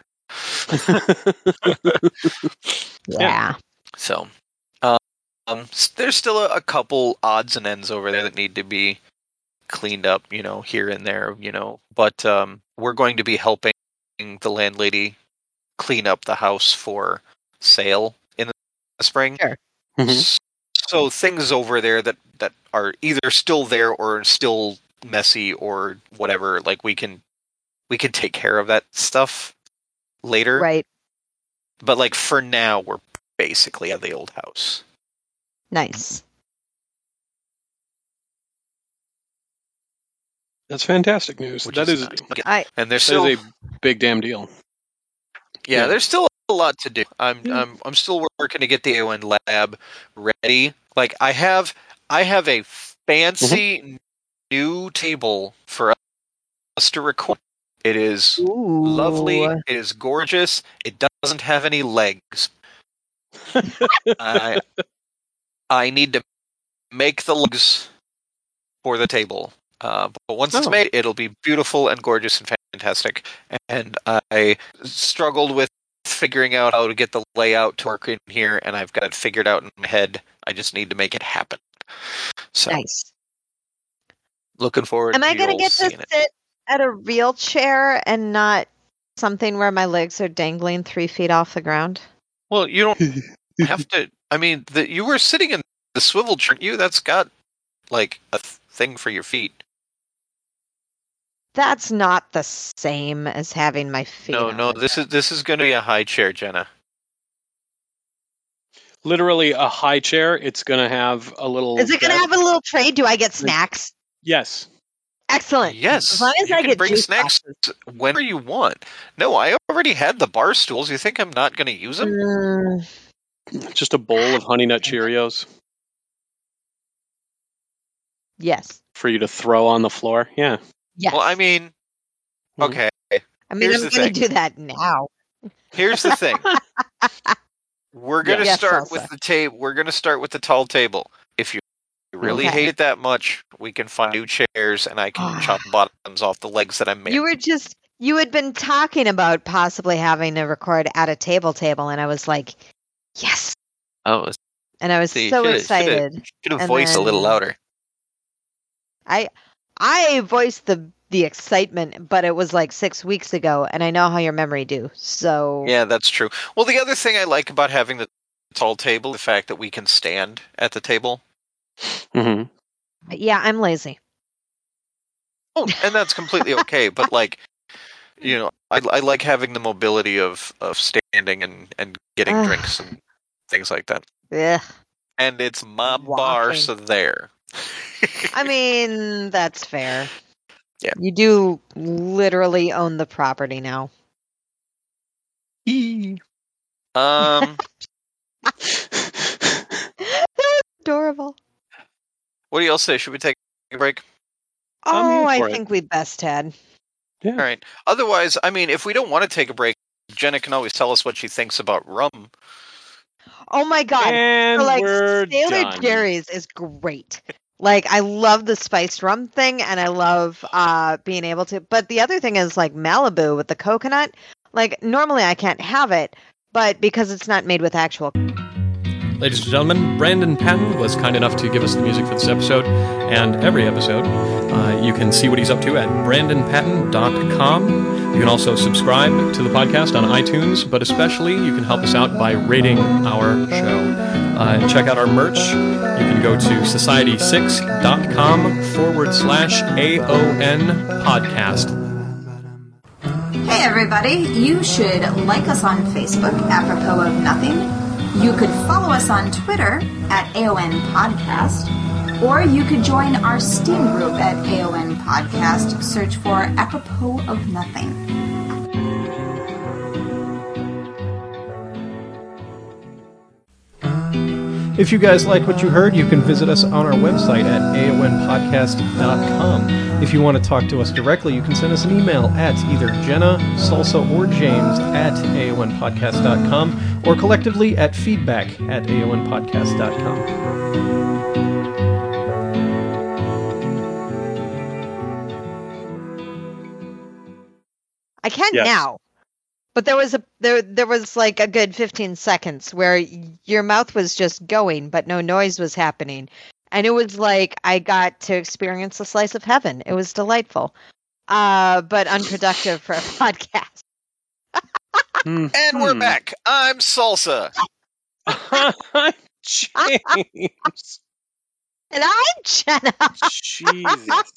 Yeah. So, there's still a couple odds and ends over there that need to be cleaned up, you know, here and there, you know. But we're going to be helping the landlady clean up the house for sale in the spring. Sure. So things over there that are either still there or still messy or whatever, like we can take care of that stuff later. Right. But like for now, we're basically at the old house. Nice. That's fantastic news. Which that is nice. And there's a big damn deal. Yeah, there's still a lot to do. I'm still working to get the AON lab ready. Like I have a fancy new table for us to record. It is lovely. It is gorgeous. It doesn't have any legs. I need to make the legs for the table. But once it's made, it'll be beautiful and gorgeous and fantastic. And I struggled with figuring out how to get the layout to work in here, and I've got it figured out in my head. I just need to make it happen. So, nice. Looking forward. Am I going to get to sit at a real chair and not something where my legs are dangling 3 feet off the ground? Well, you don't have to. I mean, you were sitting in the swivel chair. That's got like a thing for your feet. That's not the same as having my feet. No. This is going to be a high chair, Jenna. Literally a high chair. It's going to have a little. Is it going to have a little tray? Do I get snacks? Yes. Excellent. Yes. As long as I get bring snacks whenever you want. No, I already had the bar stools. You think I'm not going to use them? Just a bowl of Honey Nut Cheerios. Yes. For you to throw on the floor. Yeah. Yes. Well, I mean, okay. I mean, I'm going to do that now. Here's the thing. We're going to start with the table. We're going to start with the tall table. If you really hate it that much, we can find new chairs, and I can chop bottoms off the legs that I'm making. You had been talking about possibly having to record at a table, and I was like, yes. Oh. And I was so excited. Should have voiced a little louder. I voiced the excitement, but it was like 6 weeks ago, and I know how your memory do. So yeah, that's true. Well, the other thing I like about having the tall table, the fact that we can stand at the table. Mm-hmm. Yeah, I'm lazy. Oh, and that's completely okay. But like, I like having the mobility of standing and getting drinks and things like that. Yeah. And it's my bar, so there. I mean, that's fair. Yeah. You do literally own the property now. Adorable. What do y'all say? Should we take a break? Oh, I think we best had. Yeah. All right. Otherwise, I mean, if we don't want to take a break, Jenna can always tell us what she thinks about rum. Oh my god! And we're Sailor done. Jerry's is great. Like, I love the spiced rum thing, and I love being able to. But the other thing is like Malibu with the coconut. Like, normally I can't have it, but because it's not made with actual. Ladies and gentlemen, Brandon Patton was kind enough to give us the music for this episode and every episode. You can see what he's up to at brandonpatton.com. You can also subscribe to the podcast on iTunes, but especially you can help us out by rating our show. Check out our merch. You can go to society6.com/AON podcast. Hey everybody, you should like us on Facebook, apropos of nothing. You could follow us on Twitter at AON Podcast, or you could join our Steam group at AON Podcast. Search for Apropos of Nothing. If you guys like what you heard, you can visit us on our website at aonpodcast.com. If you want to talk to us directly, you can send us an email at either Jenna, Salsa, or James at aonpodcast.com, or collectively at feedback@aonpodcast.com. I can now. But there was like a good 15 seconds where your mouth was just going, but no noise was happening. And it was like I got to experience a slice of heaven. It was delightful, but unproductive for a podcast. And we're back. I'm Salsa. I'm James. And I'm Jenna. Jesus.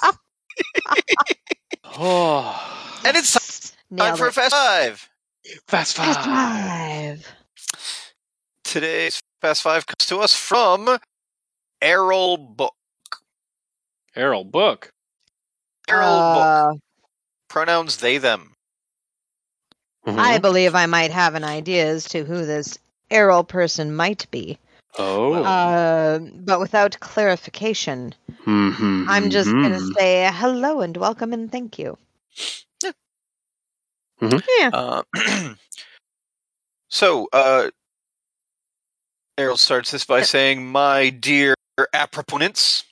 Oh. And it's time for Fast Five. Fast Five. Today's Fast Five comes to us from Errol Book. Errol Book. Errol Book. Pronouns they, them. I believe I might have an idea as to who this Errol person might be. Oh. But without clarification, I'm just going to say hello and welcome and thank you. Yeah. So, Errol starts this by saying, "My dear approponents."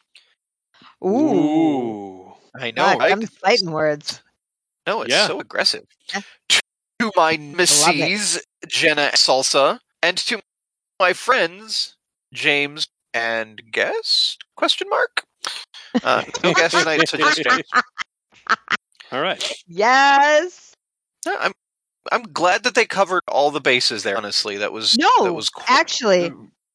Ooh. I know, God, I'm fighting words. No, it's so aggressive. To my misses, Jenna and Salsa, and to my friends, James and guest? ? No guest tonight, so just James. All right. Yes. I'm glad that they covered all the bases there. Honestly, that was actually.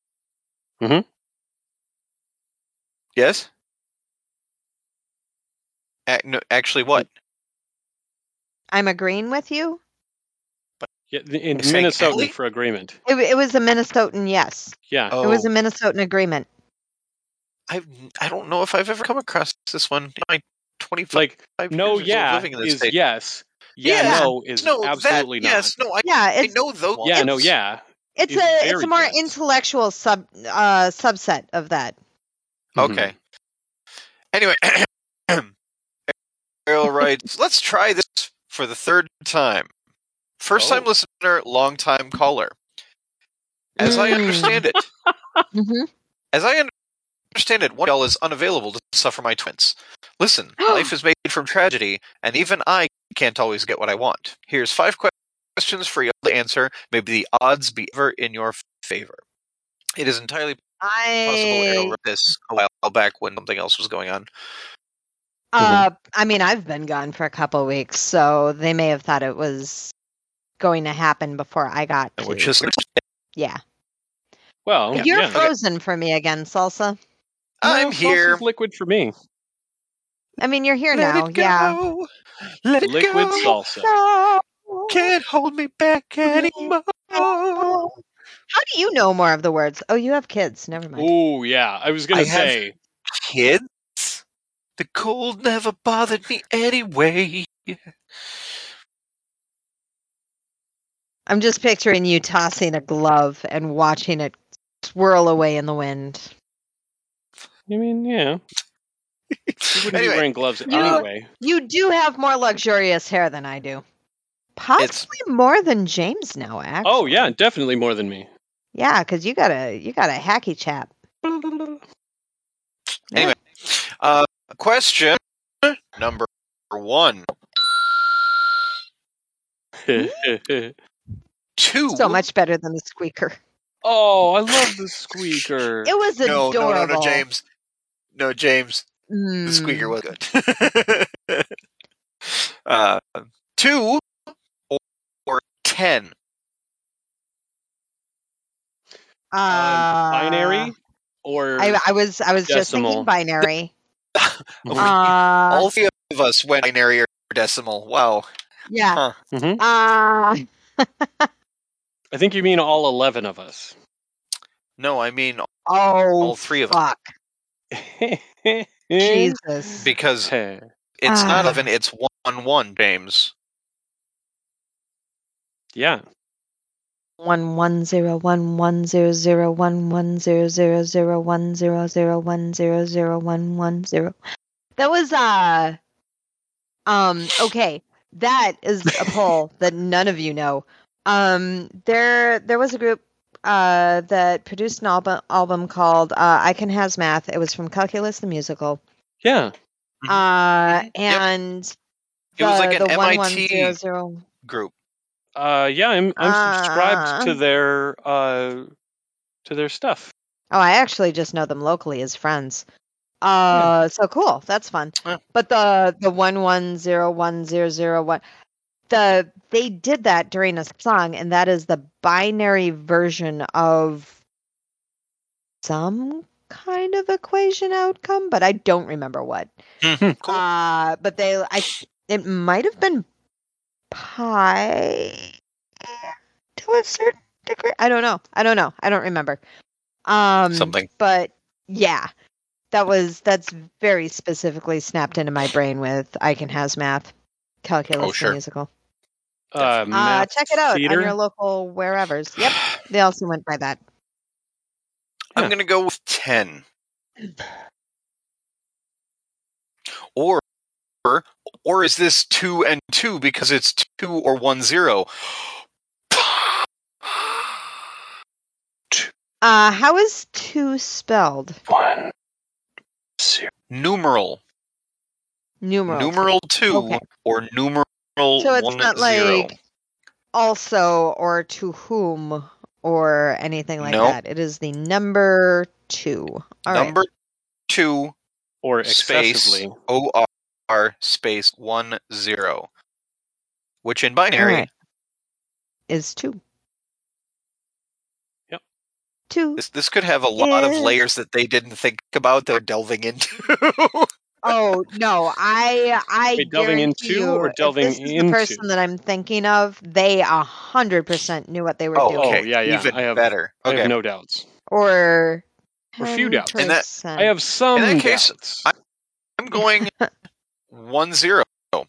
Yes. No, actually, what? I'm agreeing with you. Yeah, in Minnesotan for agreement. It was a Minnesotan yes. Yeah. It was a Minnesotan agreement. I don't know if I've ever come across this one in my 25 no, years of living in this state. Yes. Yeah, no is absolutely not. Yes, no, I know those. Yeah, no, yeah. It's a more intellectual subset of that. Okay. Anyway, Errol writes, "Let's try this for the third time. First time listener, long time caller. As I understand it, one y'all is unavailable to suffer my twins. Listen, life is made from tragedy, and even I can't always get what I want. Here's 5 questions for you to answer. Maybe the odds be ever in your favor. It is entirely possible Errol wrote this a while back when something else was going on. I mean, I've been gone for a couple of weeks, so they may have thought it was going to happen before I got to. Which is yeah. Well, you're frozen for me again, Salsa. I'm here. Salsa's liquid for me. I mean, you're here now. Yeah. Let it liquid go. salsa. Can't hold me back anymore. How do you know more of the words? Oh, you have kids. Never mind. Oh, yeah. I was going to say. Kids? The cold never bothered me anyway. I'm just picturing you tossing a glove and watching it swirl away in the wind. I mean, yeah. You wouldn't be wearing gloves anyway. You do have more luxurious hair than I do. Possibly more than James now, actually. Oh, yeah, definitely more than me. Yeah, because you got a hacky chap. Anyway, question number 1. 2. So much better than the squeaker. Oh, I love the squeaker. It was adorable. No, James. No, James. The squeaker was good. 2 or 10? Binary or I was decimal? Just thinking binary. All 3 of us went binary or decimal. Wow. Yeah. Huh. I think you mean all 11 of us. No, I mean all 3 of us. Jesus. Because it's not 11, it's 1-1, James. Yeah. 110110010001000100110. That was okay. That is a poll that none of you know. There was a group that produced an album called I Can Has Math. It was from Calculus the Musical. Yeah. And it was like an MIT group. Yeah, I'm subscribed to their stuff. Oh, I actually just know them locally as friends. So cool. That's fun. Yeah. But the 1101001, they did that during a song, and that is the binary version of some kind of equation outcome, but I don't remember what. Cool. But it might have been pi to a certain degree. I don't know. I don't remember. Something. But yeah, that's very specifically snapped into my brain with I Can Has Math, Calculus the Musical. Check it out theater? on your local wherever's. Yep, they also went by that. I'm going to go with 10. Or is this 2 and 2 because it's 2 or 1 0? How is 2 spelled? 1 0. Numeral. Numeral 2 okay. or numeral 1 0. So it's not like also or to whom or anything like that. It is the number 2. All number right. 2 or space OR space 1 0, which in binary is 2. Yep. 2. This could have a lot of layers that they didn't think about they're delving into. Oh no! I Wait, delving into or delving if this is into? the person that I'm thinking of, they 100% knew what they were doing. Okay. Oh yeah, Even I have better. Okay. I have no doubts. Or a few doubts. I have some in that case, doubts. I'm going 1 0.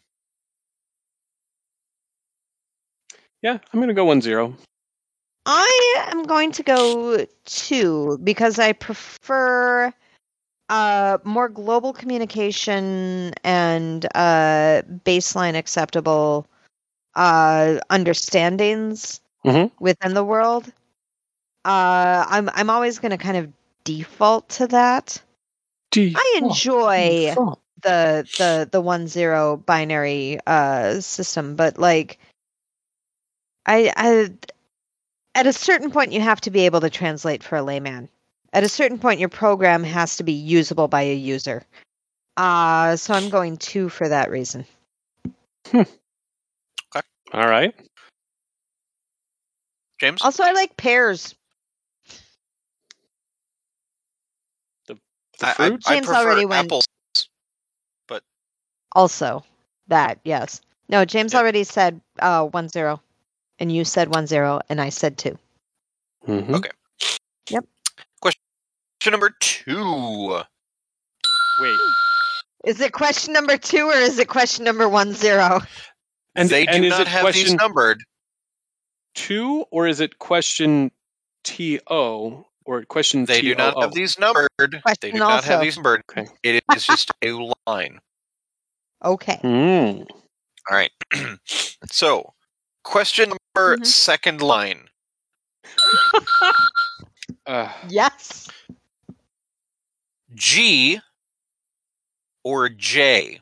Yeah, I'm going to go 1 0. I am going to go 2 because I prefer more global communication and baseline acceptable understandings within the world. I'm always going to kind of default to that. I enjoy the 1-0 binary system, but like I at a certain point you have to be able to translate for a layman. At a certain point your program has to be usable by a user. So I'm going 2 for that reason. Okay. All right. James? Also, I like pears. The fruit? I James prefer already went. apples, but also that, yes. No, James already said 1-0, and you said 1-0, and I said 2. Mm-hmm. Okay. Yep. Question number 2. Wait. Is it question number 2 or is it question number 1-0? And they do not have these numbered. 2 or is it question TO or question They do not have these numbered. They do not have these numbered. Okay. It is just a line. Okay. All right. So, question number second line. Yes. G or J?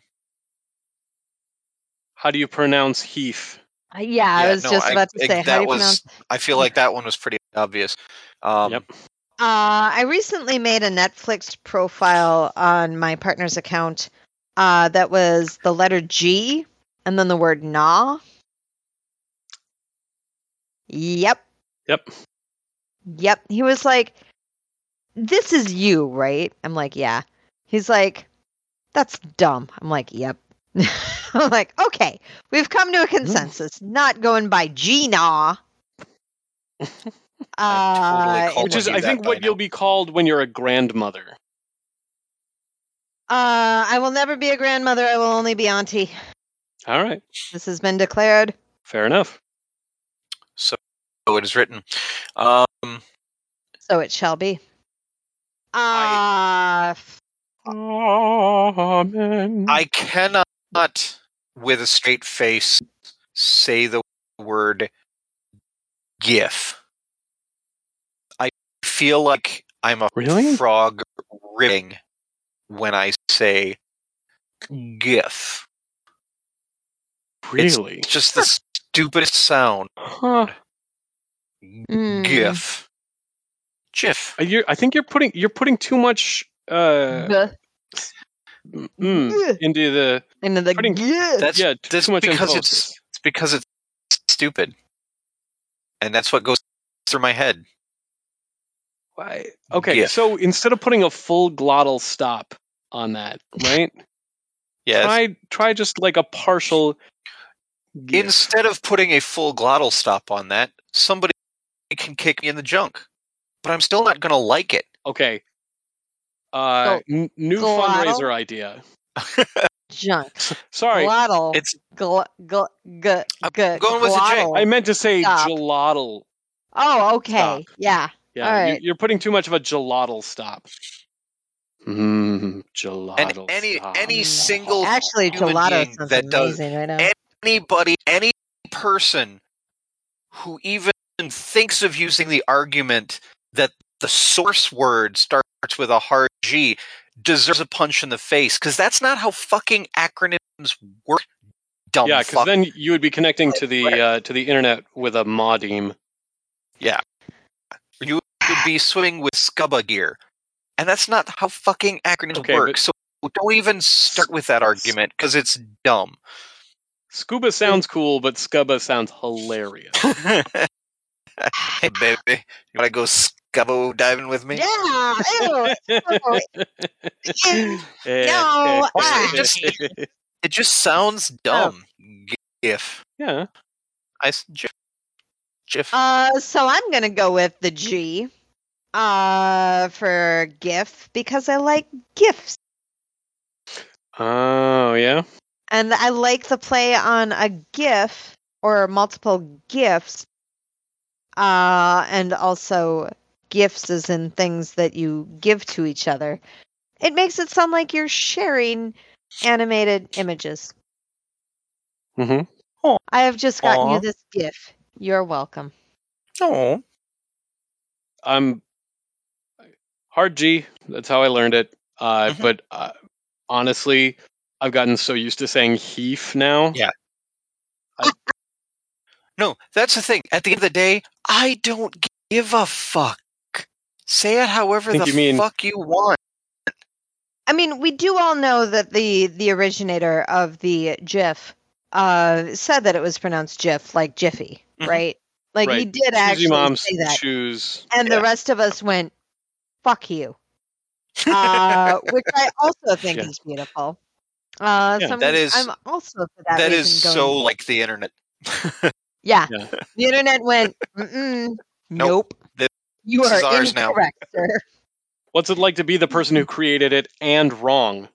How do you pronounce Heath? I was just about to say, how do you pronounce? I feel like that one was pretty obvious. Yep. I recently made a Netflix profile on my partner's account that was the letter G and then the word nah. Yep. He was like, this is you, right? I'm like, yeah. He's like, that's dumb. I'm like, yep. I'm like, okay, we've come to a consensus. Not going by G-nah. Which is, I think, what you'll be called when you're a grandmother. I will never be a grandmother. I will only be auntie. All right. This has been declared. Fair enough. So it is written. So it shall be. Amen. I cannot, with a straight face, say the word GIF. I feel like I'm a frog ribbing when I say GIF. Really? It's just the stupidest sound. GIF. GIF. I think you're putting too much into the that's too much because emphasis. it's because it's stupid, and that's what goes through my head. Why? Okay, GIF. so instead of putting a full glottal stop on that, right? Yes. Try just like a partial GIF. Instead of putting a full glottal stop on that, somebody can kick me in the junk, but I'm still not going to like it. Okay. New fundraiser idea. junk. Sorry. Glottal. It's I'm going with the J. I meant to say Stop. gelottal. Oh, okay. Stop. Yeah. Yeah, All right. you're putting too much of a gelottal stop. Gelato. And any single Actually, human gelato being sounds that does amazing right now. any person who even thinks of using the argument that the source word starts with a hard G deserves a punch in the face, because that's not how fucking acronyms work. Dumb yeah, because fuck. then you would be connecting to the internet with a modem. Yeah, you would be swimming with scuba gear, and that's not how fucking acronyms work. So don't even start with that argument, because it's dumb. Scuba sounds cool, but scuba sounds hilarious. Hey, baby, you want to go scuba diving with me? Yeah. Ew. No. It just sounds dumb. GIF. Yeah. GIF. So I'm gonna go with the G. For GIF because I like GIFs. Oh yeah. And I like the play on a GIF or multiple GIFs. And also gifts as in things that you give to each other. It makes it sound like you're sharing animated images. Mm-hmm. Oh, I have just gotten you this GIF. You're welcome. Oh. I'm hard G. That's how I learned it. But honestly, I've gotten so used to saying heef now. Yeah. No, that's the thing. At the end of the day, I don't give a fuck. Say it however fuck you want. I mean, we do all know that the originator of the GIF said that it was pronounced GIF, like Jiffy, right? Like he did actually say that. And the rest of us went, fuck you. Which I also think is beautiful. So I'm also for that reason is so like the internet. Yeah. The internet went, nope. You are ours incorrect, now. sir. What's it like to be the person who created it and wrong?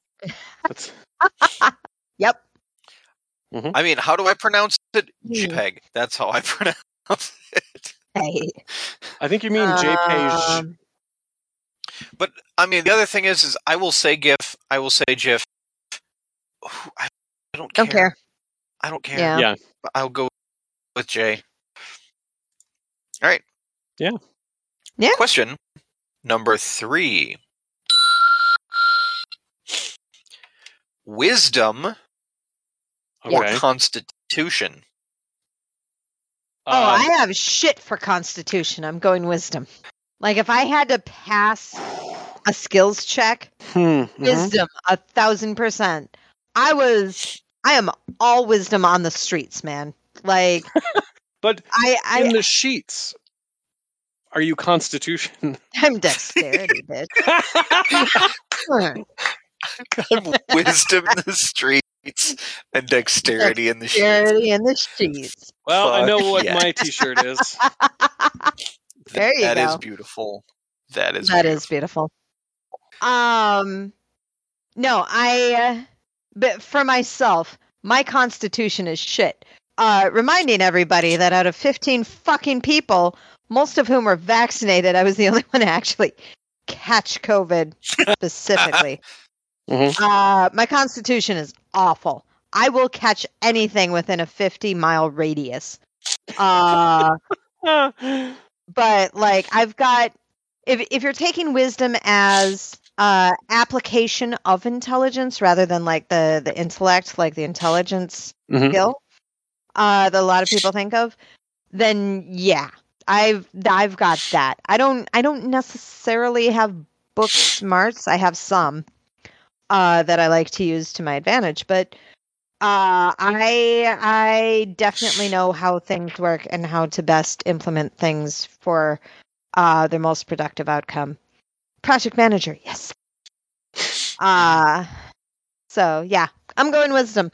Yep. Mm-hmm. I mean, how do I pronounce it? JPEG. That's how I pronounce it. Hey. I think you mean JPEG. But I mean, the other thing is I will say GIF. I will say GIF. I don't care. I don't care. Yeah. I'll go with J. All right. Yeah. Question number 3. Wisdom or Constitution? I have shit for Constitution. I'm going Wisdom. Like if I had to pass a skills check, Wisdom 1,000%. I am all Wisdom on the streets, man. Like, but in the sheets, are you Constitution? I'm Dexterity, bitch. I'm Wisdom in the streets and Dexterity in the sheets. Dexterity in the sheets. Well, I know what my T-shirt is. There you go. That is beautiful. That is beautiful. No, but for myself, my Constitution is shit. Reminding everybody that out of 15 fucking people, most of whom are vaccinated, I was the only one to actually catch COVID specifically. My Constitution is awful. I will catch anything within a 50-mile radius. But like I've got, if you're taking Wisdom as application of intelligence rather than like the intellect, like the intelligence skill that a lot of people think of, then yeah, I've got that. I don't necessarily have book smarts. I have some that I like to use to my advantage, but I definitely know how things work and how to best implement things for the most productive outcome. Project manager, yes. So yeah, I'm going Wisdom.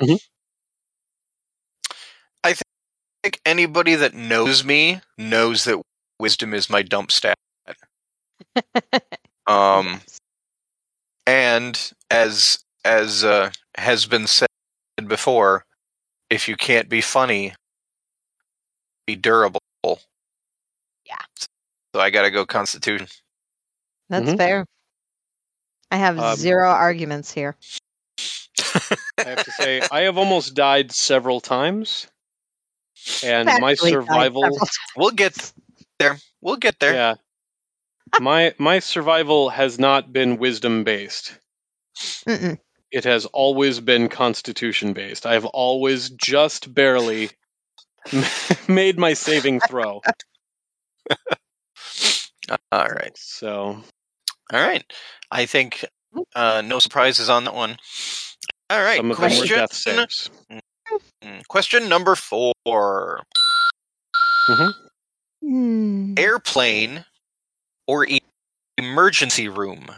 I think anybody that knows me knows that Wisdom is my dump stat. And as as has been said before, if you can't be funny, be durable. Yeah. So I got to go Constitution. That's fair. I have zero arguments here. I have to say, I have almost died several times. And my survival... We'll get there. We'll get there. Yeah. My survival has not been wisdom-based. Mm-mm. It has always been Constitution-based. I have always just barely made my saving throw. All right. So... All right. I think no surprises on that one. All right. Some of them were death saves. Question number 4. Airplane or emergency room?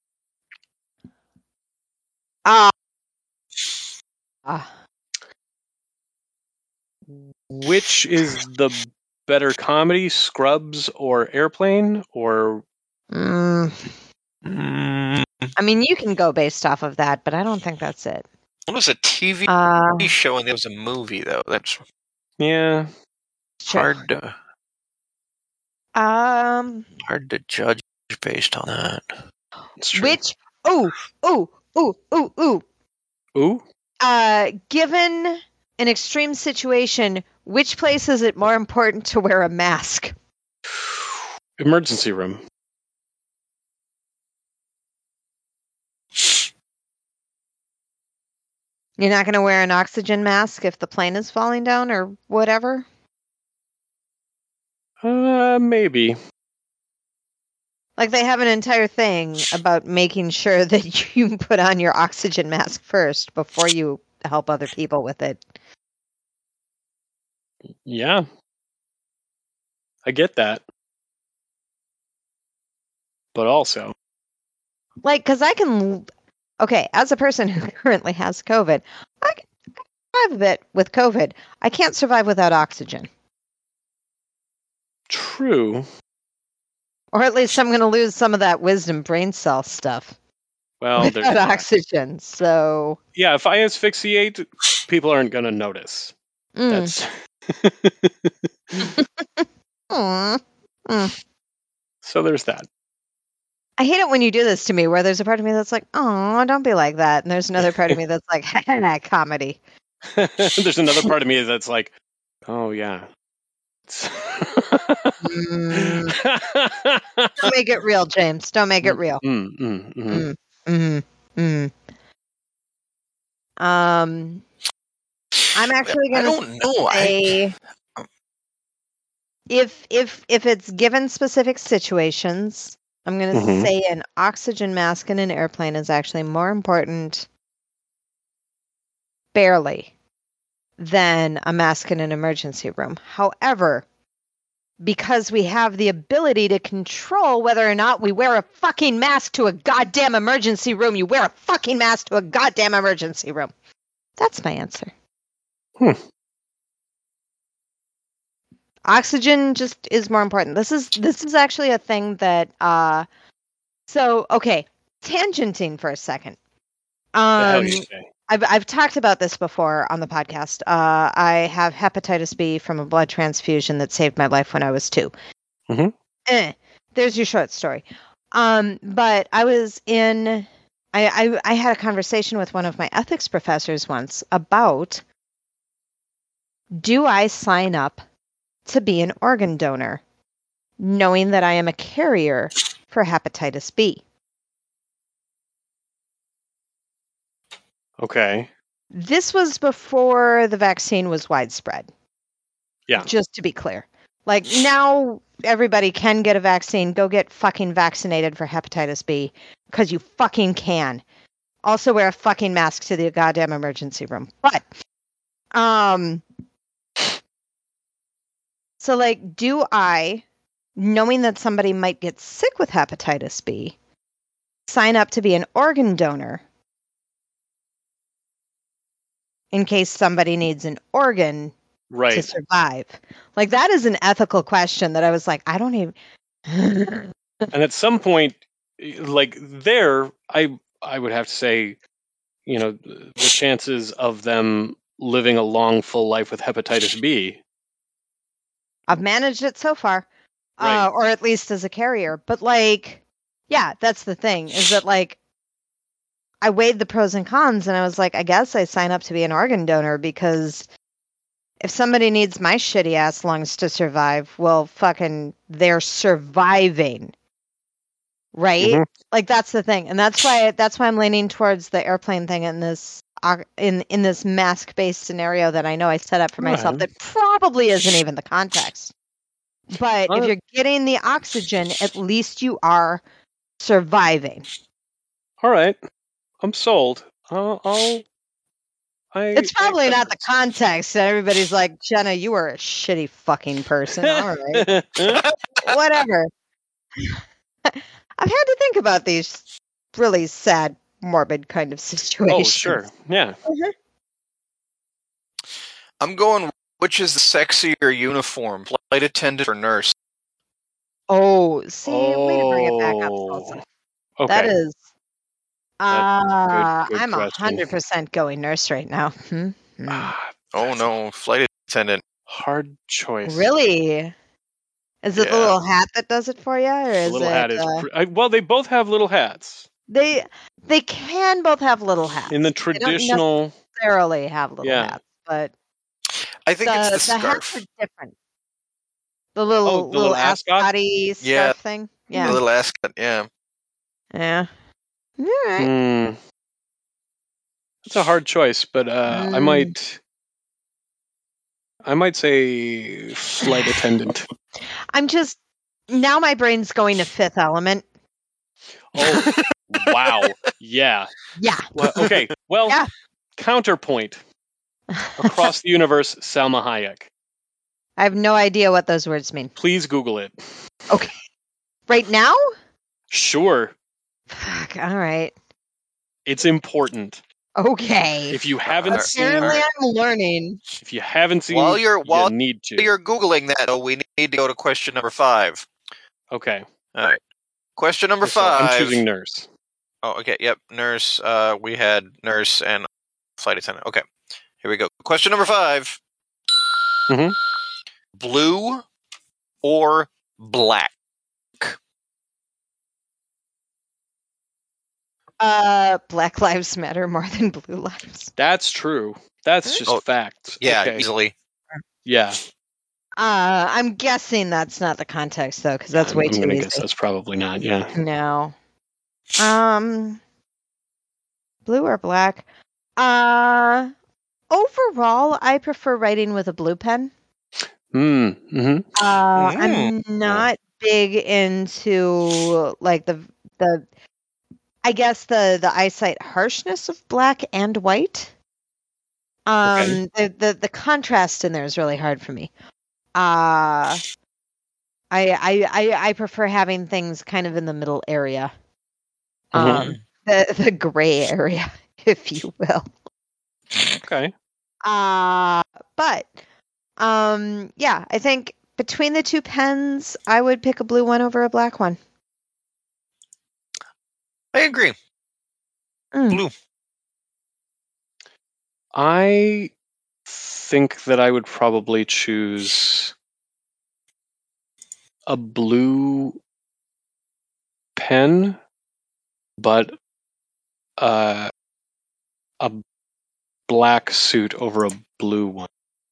Which is the better comedy, Scrubs or Airplane? Or I mean, you can go based off of that, but I don't think that's it. It was a TV show and there was a movie, though. That's hard to judge based on that. It's true. Which given an extreme situation, which place is it more important to wear a mask? Emergency room. You're not going to wear an oxygen mask if the plane is falling down or whatever? Maybe. Like they have an entire thing about making sure that you put on your oxygen mask first before you help other people with it. Yeah. I get that. But also... because I can... Okay, as a person who currently has COVID, I can survive a bit with COVID. I can't survive without oxygen. True. Or at least I'm going to lose some of that wisdom brain cell stuff. Well, without oxygen, so... Yeah, if I asphyxiate, people aren't going to notice. That's... So there's that. I hate it when you do this to me, where there's a part of me that's like, oh, don't be like that. And there's another part of me that's like, comedy. There's another part of me that's like, oh, yeah. Don't make it real, James. Don't make it real. I'm actually going to say... If it's given specific situations... I'm going to say an oxygen mask in an airplane is actually more important, barely, than a mask in an emergency room. However, because we have the ability to control whether or not we wear a fucking mask to a goddamn emergency room, you wear a fucking mask to a goddamn emergency room. That's my answer. Oxygen just is more important. This is actually a thing that tangenting for a second. I've talked about this before on the podcast. I have hepatitis B from a blood transfusion that saved my life when I was 2. There's your short story. But I was I had a conversation with one of my ethics professors once about, do I sign up to be an organ donor, knowing that I am a carrier for hepatitis B? Okay. This was before the vaccine was widespread. Yeah. Just to be clear. Like, now everybody can get a vaccine. Go get fucking vaccinated for hepatitis B, because you fucking can. Also wear a fucking mask to the goddamn emergency room. But, so, like, do I, knowing that somebody might get sick with hepatitis B, sign up to be an organ donor in case somebody needs an organ to survive? Like, that is an ethical question that I was like, I don't even... And at some point, like, there, I would have to say, the chances of them living a long, full life with hepatitis B. I've managed it so far, Right. Or at least as a carrier. But yeah, that's the thing, is that I weighed the pros and cons, and I was like, I guess I sign up to be an organ donor, because if somebody needs my shitty ass lungs to survive, well, fucking, they're surviving, right? Mm-hmm. That's the thing, and that's why I'm leaning towards the airplane thing in this in this mask-based scenario that I know I set up for myself. That probably isn't even the context. But if you're getting the oxygen, at least you are surviving. All right, I'm sold. It's probably not the context. Everybody's like, Jenna, you are a shitty fucking person. All right. Whatever. I've had to think about these really sad, morbid kind of situations. Oh, sure. Yeah. Mm-hmm. I'm going, which is the sexier uniform, flight attendant or nurse? Oh, see, way to bring it back up, Salsa. Okay. That is... I'm 100% going nurse right now. Oh no, flight attendant. Hard choice. Really? Is it the little hat that does it for you, or is the little hat is? Well, they both have little hats. They can both have little hats. In the traditional, they don't necessarily have little hats, but I think it's the scarf. Hats are different. The little ascot-y scarf thing. Yeah, the little ascot. Yeah. Yeah. All right. That's a hard choice, but I might say flight attendant. I'm just... Now my brain's going to Fifth Element. Oh, wow. Yeah. Yeah. Well, okay. Well, counterpoint. Across the universe, Salma Hayek. I have no idea what those words mean. Please Google it. Okay. Right now? Sure. Fuck, all right. It's important. Okay. If you haven't seen... Apparently I'm learning. If you haven't seen, you need to. While you're Googling that, though, we need to go to question number 5. Okay. All right. Question number 5. I'm choosing nurse. Oh, okay. Yep. Nurse. We had nurse and flight attendant. Okay. Here we go. Question number 5. Mm-hmm. Blue or black? Black lives matter more than blue lives. That's true. That's just fact. Yeah, okay. Easily. Yeah. I'm guessing that's not the context, though, because that's way too easy. I'm going to guess that's probably not, yeah. No. Blue or black? Overall, I prefer writing with a blue pen. Mm-hmm. I'm not big into, I guess the eyesight harshness of black and white. The contrast in there is really hard for me. I prefer having things kind of in the middle area. The gray area, if you will. Okay. But I think between the two pens, I would pick a blue one over a black one. I agree. Blue. I think that I would probably choose a blue pen, but a black suit over a blue one.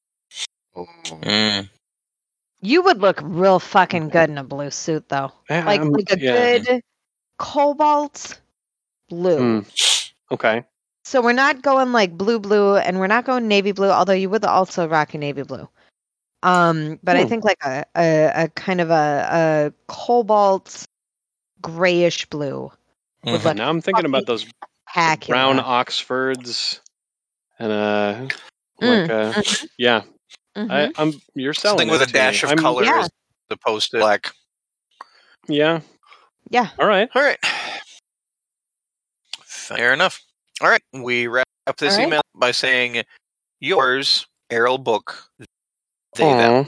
You would look real fucking good in a blue suit, though. Like a good cobalt blue. Okay. So we're not going like blue, and we're not going navy blue, although you would also rock a navy blue. But I think like a kind of a cobalt grayish blue. Mm-hmm. Now I'm thinking about those brown Oxfords and yeah. Mm-hmm. You're selling something with a dash of color as opposed to black. Yeah. Yeah. All right. Fair enough. All right. We wrap up this email by saying yours, Errol Book. They them.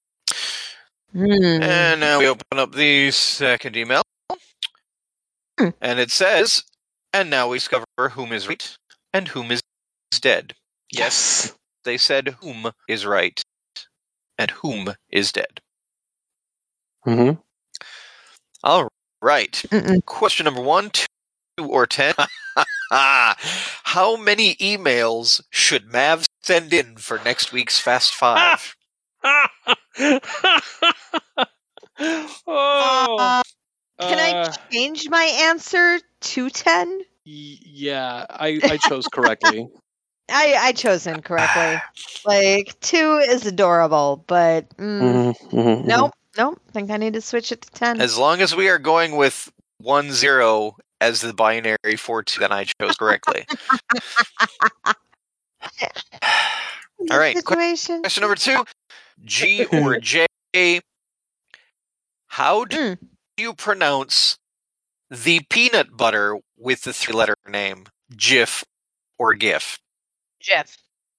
And now we open up the second email. And it says, and now we discover whom is right and whom is dead. Yes, they said whom is right, and whom is dead. Mm-hmm. All right. Question number 1, 2, or 10. How many emails should Mav send in for next week's Fast Five? Can I change my answer to 10? Yeah, I chose correctly. I chose incorrectly. 2 is adorable, but nope. Think I need to switch it to 10. As long as we are going with 10 as the binary for 2, then I chose correctly. All right. Question number 2. G or J. How do you pronounce the peanut butter with the 3-letter name? Jif or GIF? Jif.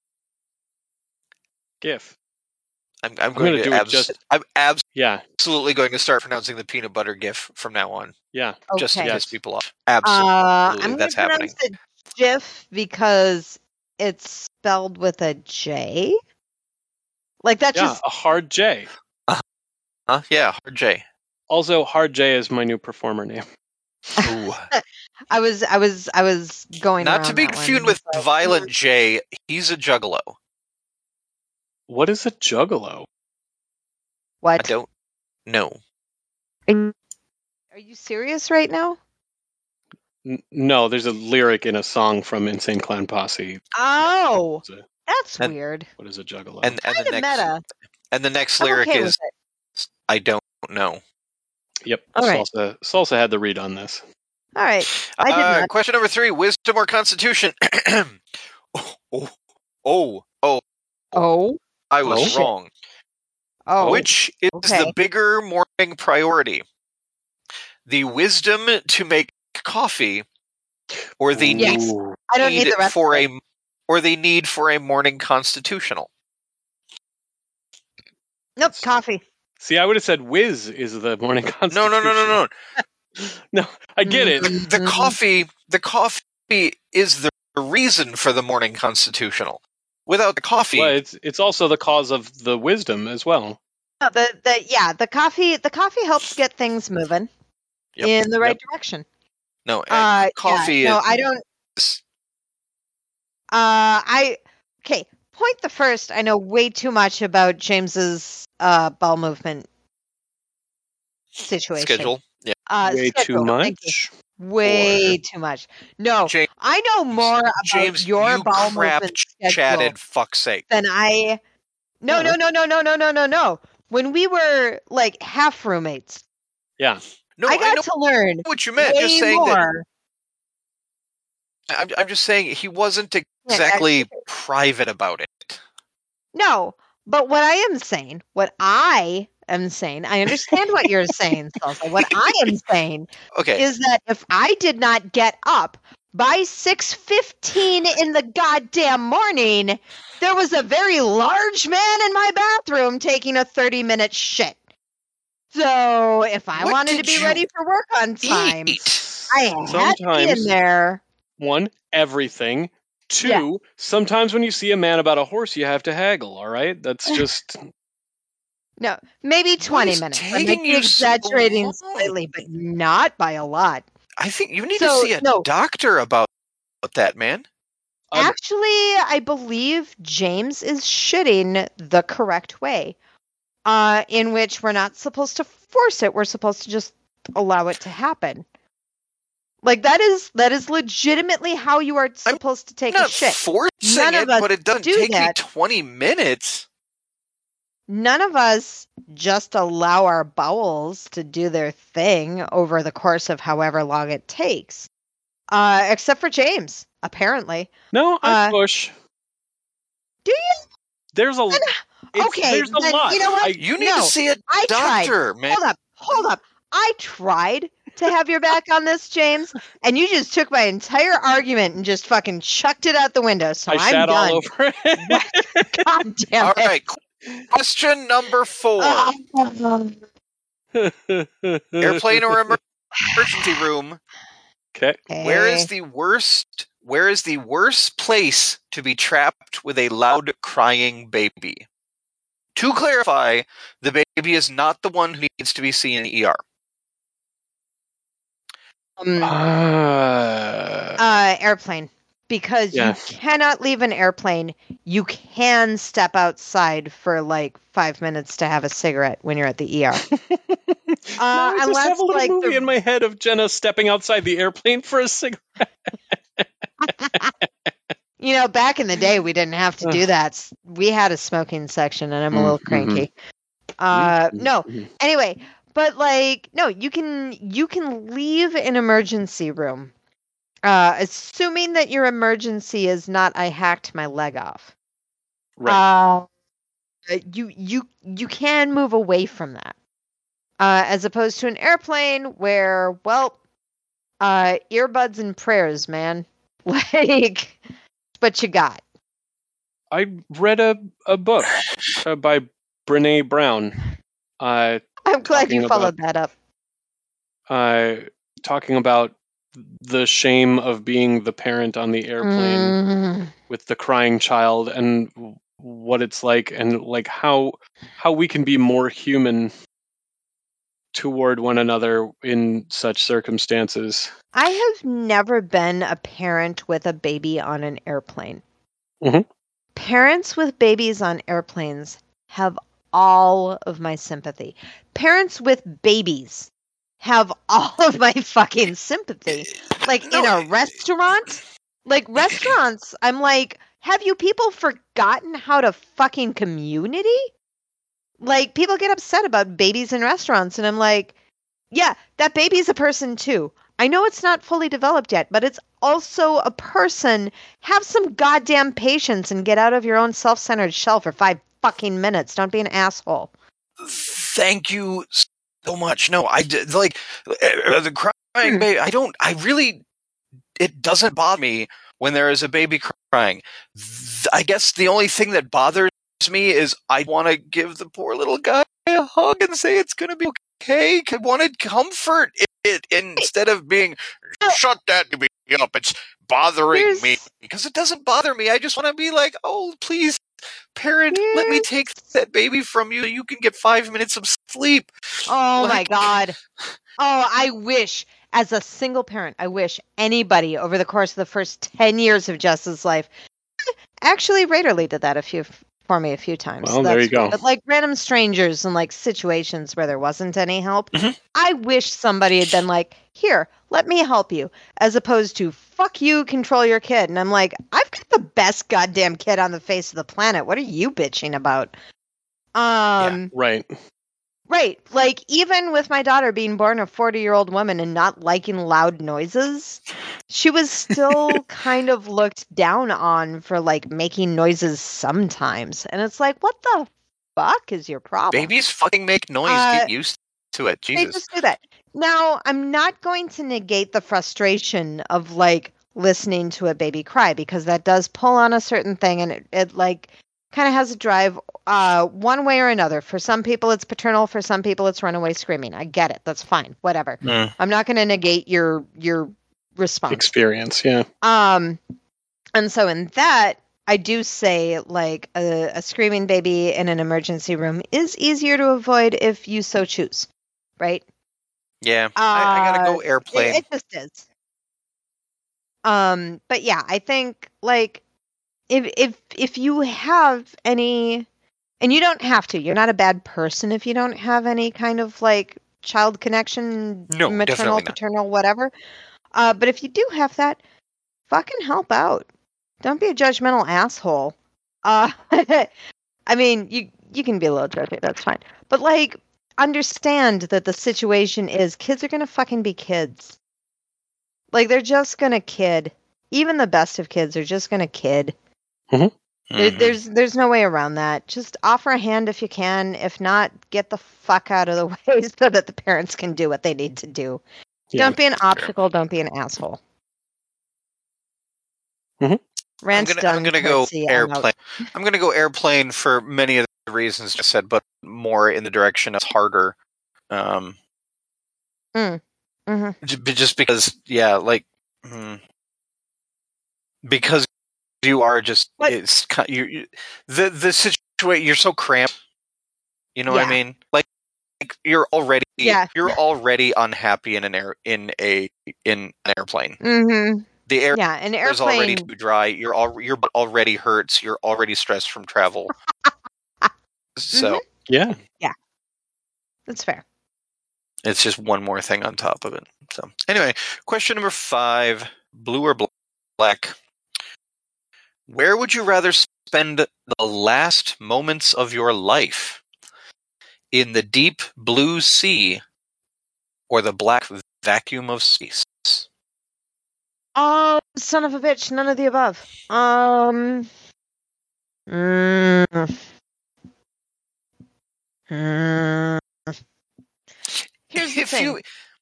GIF. I'm going to do it I'm absolutely going to start pronouncing the peanut butter GIF from now on. Yeah. Okay. Just to piss people off. Absolutely. That's happening. I'm going to pronounce it GIF because it's spelled with a J. That's just a hard J. Yeah, hard J. Also, hard J is my new performer name. Ooh. I was going not to be confused with Violent J. He's a juggalo. What is a juggalo? What? I don't know. Are you serious right now? No, there's a lyric in a song from Insane Clown Posse. Oh, that's weird. What is a juggalo? And the next lyric is, I don't know. Yep. All right. Salsa had the read on this. All right. I did not. Question number 3: Wisdom or Constitution? I was wrong. Oh. Which is the bigger morning priority? The wisdom to make coffee, or the need I don't need the rest for the need for a morning constitutional? Nope, coffee. See, I would have said whiz is the morning constitution. No. No, I get it. The coffee is the reason for the morning constitutional. Without the coffee, well, it's also the cause of the wisdom as well. No, the coffee helps get things moving in the right direction. No, coffee. No, I don't. Point the first. I know way too much about James's bowel movement situation. Schedule. Yeah. Way too much. Way too much. No, James, I know more about James, your you bowel crap movement chatted. Fuck's sake. Than I. No. When we were half roommates. Yeah. No, I got to learn what you meant. Just saying more. That. I'm just saying he wasn't exactly private about it. No, but what I am saying, I understand what you're saying, Salsa. What I am saying is that if I did not get up by 6:15 in the goddamn morning, there was a very large man in my bathroom taking a 30-minute shit. So if I wanted to be ready for work on time, I had to be in there. 1, everything. 2, sometimes when you see a man about a horse, you have to haggle, all right? That's just... No, maybe 20 minutes. I might be exaggerating slightly, but not by a lot. I think you need to see a doctor about that, man. Actually, I believe James is shitting the correct way, in which we're not supposed to force it. We're supposed to just allow it to happen. That is legitimately how you are supposed to take a shit. Forcing it, but it doesn't take me 20 minutes. None of us just allow our bowels to do their thing over the course of however long it takes. Except for James, apparently. No, I push. Do you? There's a there's a lot. You know what? You need to see a doctor, man. Hold up. I tried to have your back on this, James, and you just took my entire argument and just fucking chucked it out the window. So I'm sat done. all over it. God damn it. All right. Question number 4. Airplane or emergency room. Okay. Where is the worst where is the worst place to be trapped with a loud crying baby? To clarify, the baby is not the one who needs to be seen in ER. Airplane. Because you cannot leave an airplane. You can step outside for like 5 minutes to have a cigarette when you're at the ER. I just have a little movie in my head of Jenna stepping outside the airplane for a cigarette. Back in the day, we didn't have to do that. We had a smoking section, and I'm a little cranky. No. Anyway, but no, you can leave an emergency room. Assuming that your emergency is not I hacked my leg off. Right. You can move away from that. As opposed to an airplane where, earbuds and prayers, man. What you got? I read a book by Brené Brown. I'm glad you followed that up. Talking about the shame of being the parent on the airplane with the crying child and what it's like, and like how we can be more human toward one another in such circumstances. I have never been a parent with a baby on an airplane. Parents with babies on airplanes have all of my sympathy. Parents with babies have all of my fucking sympathy. In a restaurant? Restaurants, I'm like, have you people forgotten how to fucking community? People get upset about babies in restaurants, and I'm like, yeah, that baby's a person too. I know it's not fully developed yet, but it's also a person. Have some goddamn patience and get out of your own self-centered shell for 5 fucking minutes. Don't be an asshole. Thank you so much. No, I did the crying baby. It doesn't bother me when there is a baby crying. I guess the only thing that bothers me is I want to give the poor little guy a hug and say it's going to be okay. I want to comfort it instead of being, shut that baby up. It's bothering me. Because it doesn't bother me. I just want to be like, oh, please, parent, let me take that baby from you so you can get 5 minutes of sleep. Oh, my God. Oh, I wish, as a single parent, I wish anybody over the course of the first 10 years of Jess's life, actually, Raiderly did that for me a few times. Well, there you go. But random strangers and situations where there wasn't any help. I wish somebody had been like, here, let me help you, as opposed to, fuck you, control your kid. And I'm like, I've got the best goddamn kid on the face of the planet. What are you bitching about? Yeah, right. Right. Even with my daughter being born a 40-year-old woman and not liking loud noises, she was still kind of looked down on for making noises sometimes. And it's like, what the fuck is your problem? Babies fucking make noise. Get used to it. Jesus. They just do that. Now, I'm not going to negate the frustration of listening to a baby cry, because that does pull on a certain thing, and it kind of has a drive one way or another. For some people it's paternal, for some people it's runaway screaming. I get it. That's fine. Whatever. I'm not going to negate your response. Experience, yeah. And so in that, I do say a screaming baby in an emergency room is easier to avoid if you so choose. Right? Yeah. I got to go airplane. It just is. But yeah, I think if you have any, and you don't have to, you're not a bad person if you don't have any kind of child connection, no, maternal, paternal, whatever. But if you do have that, fucking help out. Don't be a judgmental asshole. I mean, you can be a little judgy, that's fine. But understand that the situation is kids are gonna fucking be kids. They're just gonna kid. Even the best of kids are just gonna kid. There's no way around that. Just offer a hand if you can. If not, get the fuck out of the way so that the parents can do what they need to do. Yeah, don't be an obstacle. Don't be an asshole. I'm gonna go airplane. I'm gonna go airplane for many of the reasons I said, but more in the direction of harder. Just because, yeah, Because you are just it's the situation. You're so cramped. You know what I mean? Like you're already unhappy in an airplane. Mm-hmm. The air an airplane is already too dry. Your butt already hurts. You're already stressed from travel. So yeah, that's fair. It's just one more thing on top of it. So anyway, question number 5: blue or black? Where would you rather spend the last moments of your life? In the deep blue sea or the black vacuum of space? Oh, son of a bitch! None of the above. Here's the thing.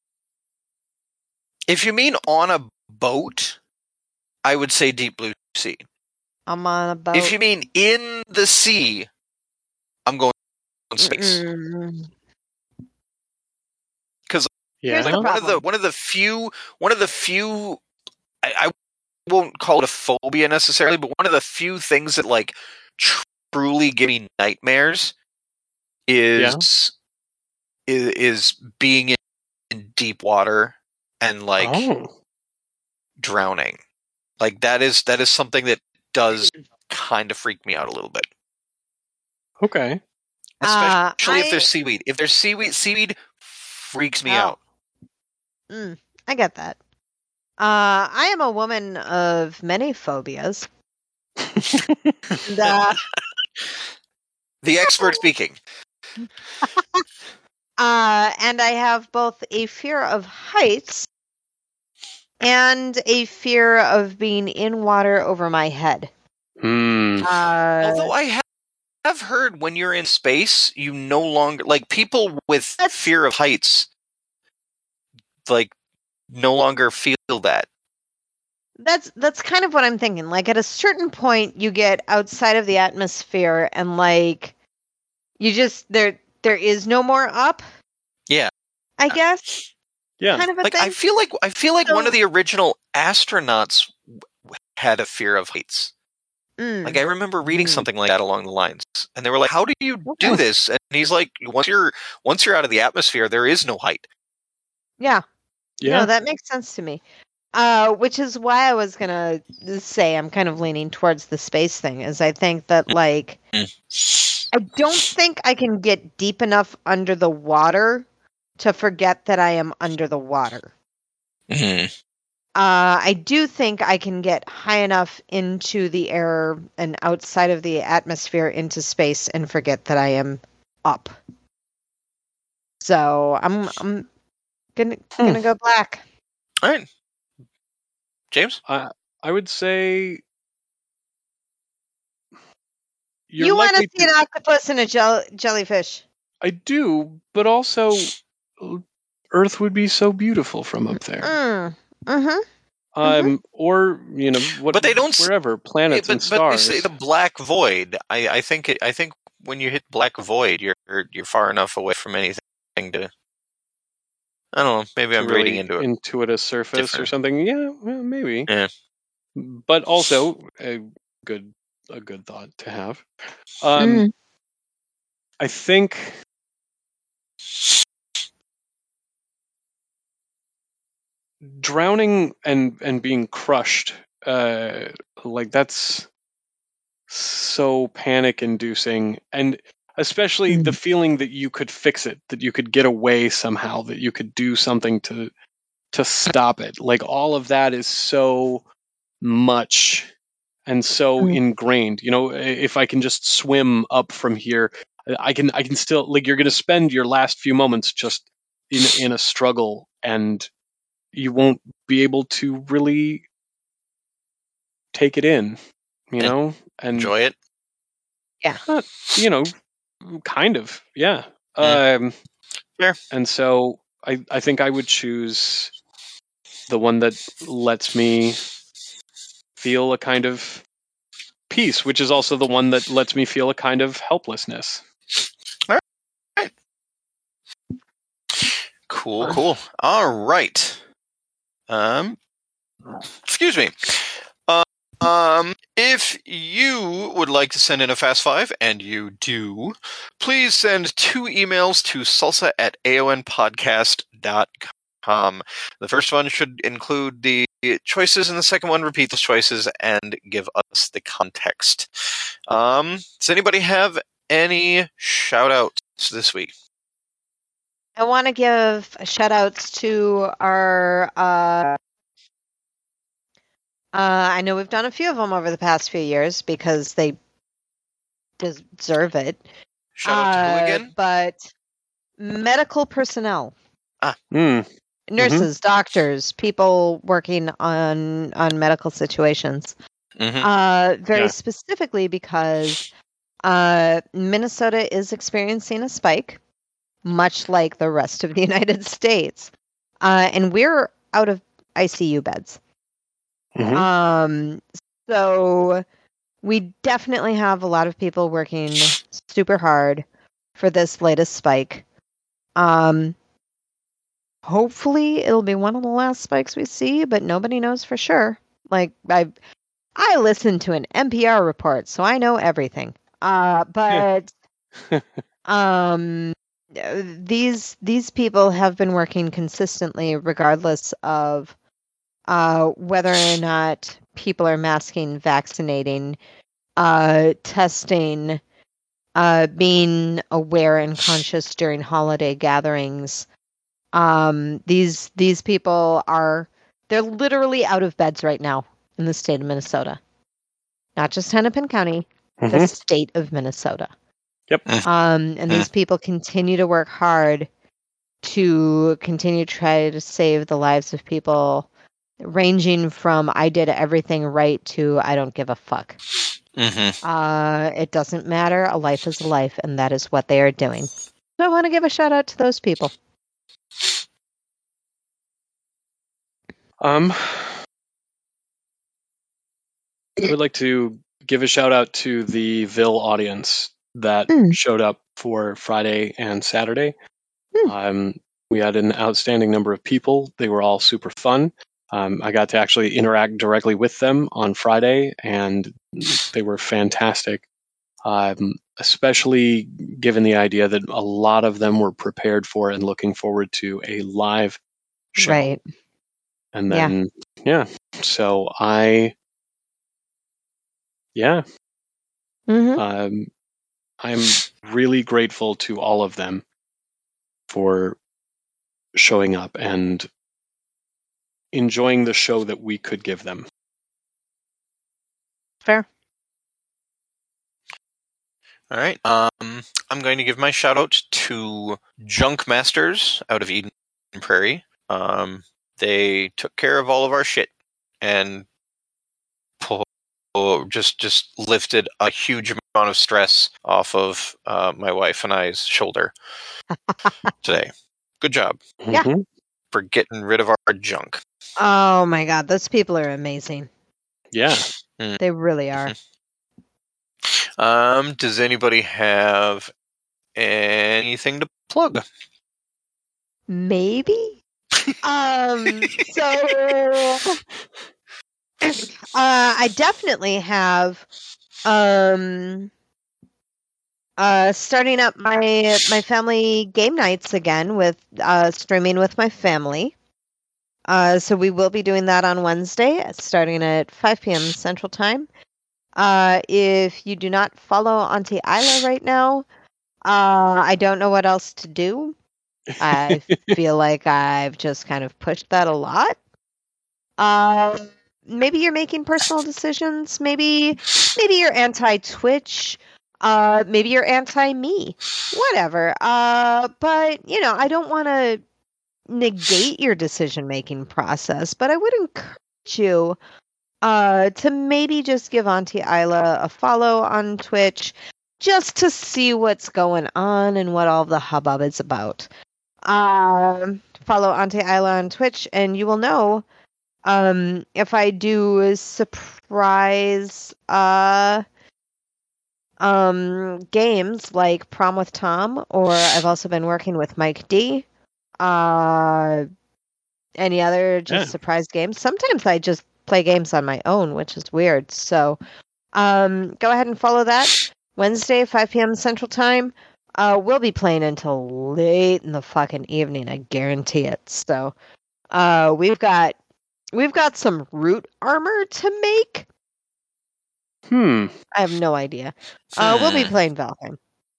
If you mean on a boat, I would say deep blue sea. I'm on a boat. If you mean in the sea, I'm going space. Because one of the few I won't call it a phobia necessarily, but one of the few things that like truly give me nightmares is being in deep water and like drowning. Like that is something that does kind of freak me out a little bit. Okay. Especially if there's seaweed. If there's seaweed freaks me out. I get that. I am a woman of many phobias. The expert speaking. And I have both a fear of heights and a fear of being in water over my head. Although I have heard when you're in space, you no longer like people with fear of heights, like no longer feel that. That's kind of what I'm thinking. Like at a certain point, you get outside of the atmosphere, and like you just there is no more up. Yeah, I guess. Yeah, kind of a like thing. I feel like one of the original astronauts had a fear of heights. Like I remember reading something like that along the lines, and they were like, "How do you do this?" And he's like, "Once you're out of the atmosphere, there is no height." Yeah. No, that makes sense to me. Which is why I was gonna say I'm kind of leaning towards the space thing, is I think that like I don't think I can get deep enough under the water to forget that I am under the water. Mm-hmm. I do think I can get high enough into the air and outside of the atmosphere into space and forget that I am up. So I'm gonna go black. All right, James. I would say you want to see an octopus and a jellyfish. I do, but also Earth would be so beautiful from up there. Or but they don't wherever planets and stars. But they say the black void. I think when you hit black void, you're far enough away from anything to. I don't know. Maybe I'm reading into it. Intuitive surface or something. Yeah, well, maybe. Yeah. But also a good thought to have. I think drowning and being crushed, like that's so panic inducing, and especially the feeling that you could fix it, that you could get away somehow, that you could do something to stop it. Like all of that is so much and so ingrained. If I can just swim up from here, I can still, like, you're going to spend your last few moments just in a struggle, and you won't be able to really take it in, and enjoy it. Yeah. Kind of. Yeah. Fair. And so I think I would choose the one that lets me feel a kind of peace, which is also the one that lets me feel a kind of helplessness. All right. Cool. All right. Excuse me. If you would like to send in a Fast Five, and you do, please send 2 emails to salsa@aonpodcast.com. The first one should include the choices, and the second one repeat those choices and give us the context. Does anybody have any shout-outs this week? I want to give shout-outs to our... I know we've done a few of them over the past few years because they deserve it. Shout out to who again? But medical personnel. Nurses, doctors, people working on medical situations. Very specifically because Minnesota is experiencing a spike, much like the rest of the United States. And we're out of ICU beds. So we definitely have a lot of people working super hard for this latest spike. Hopefully it'll be one of the last spikes we see, but nobody knows for sure. Like I listened to an NPR report, so I know everything. But these people have been working consistently regardless of whether or not people are masking, vaccinating, testing, being aware and conscious during holiday gatherings. These people they're literally out of beds right now in the state of Minnesota. Not just Hennepin County, the state of Minnesota. Yep. And these people continue to work hard to continue to try to save the lives of people, ranging from I did everything right to I don't give a fuck. It doesn't matter. A life is a life, and that is what they are doing. So I want to give a shout out to those people. I would like to give a shout out to the Ville audience that showed up for Friday and Saturday. We had an outstanding number of people. They were all super fun. I got to actually interact directly with them on Friday, and they were fantastic. Especially given the idea that a lot of them were prepared for and looking forward to a live show. Right. And then, so I'm really grateful to all of them for showing up and enjoying the show that we could give them. Fair. All right. I'm going to give my shout out to Junk Masters out of Eden Prairie. They took care of all of our shit and just lifted a huge amount of stress off of my wife and I's shoulder today. Good job. Yeah. For getting rid of our junk. Oh my God, those people are amazing. Yeah. They really are. Does anybody have anything to plug? Maybe. I definitely have starting up my family game nights again with streaming with my family. So we will be doing that on Wednesday, starting at 5 p.m. Central Time. If you do not follow Auntie Isla right now, I don't know what else to do. I feel like I've just kind of pushed that a lot. Maybe you're making personal decisions. Maybe you're anti-Twitch. Maybe you're anti-me. Whatever. But I don't want to negate your decision-making process, but I would encourage you to maybe just give Auntie Isla a follow on Twitch just to see what's going on and what all the hubbub is about. Follow Auntie Isla on Twitch and you will know if I do surprise games like Prom with Tom, or I've also been working with Mike D. Any other surprise games. Sometimes I just play games on my own, which is weird. So Go ahead and follow that. Wednesday, 5 p.m. Central Time. We'll be playing until late in the fucking evening. I guarantee it. So, we've got some root armor to make. I have no idea. We'll be playing Valheim.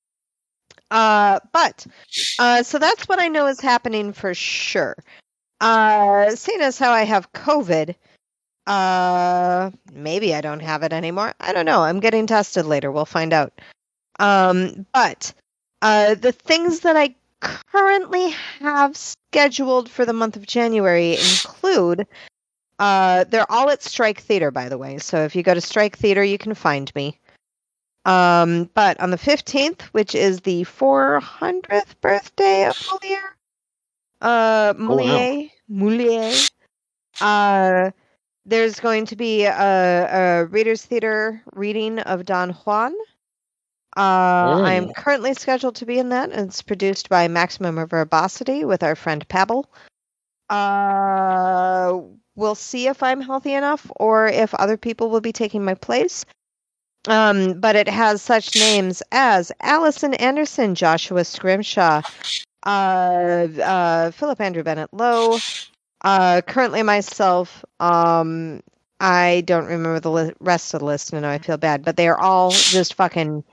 So that's what I know is happening for sure. Seeing as how I have COVID, maybe I don't have it anymore. I don't know. I'm getting tested later. We'll find out. But the things that I currently have scheduled for the month of January include, they're all at Strike Theater, by the way. So if you go to Strike Theater, you can find me. But on the 15th, which is the 400th birthday of Moulier, there's going to be a Reader's Theater reading of Don Juan. I am currently scheduled to be in that, and it's produced by Maximum Verbosity with our friend Pabble. We'll see if I'm healthy enough or if other people will be taking my place. But it has such names as Allison Anderson, Joshua Scrimshaw, Philip Andrew Bennett Lowe, currently myself. I don't remember the rest of the list, and I know I feel bad, but they are all just fucking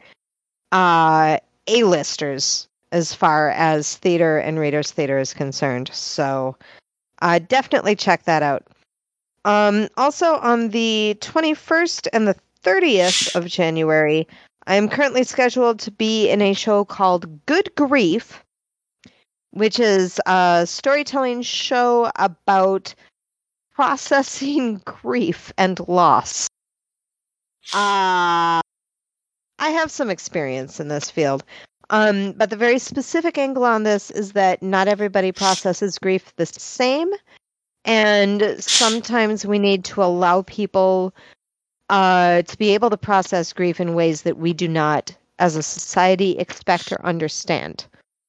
A-listers as far as theater and Reader's Theater is concerned. So definitely check that out. Also on the 21st and the 30th of January, I am currently scheduled to be in a show called Good Grief, which is a storytelling show about processing grief and loss. I have some experience in this field, but the very specific angle on this is that not everybody processes grief the same, and sometimes we need to allow people to be able to process grief in ways that we do not, as a society, expect or understand.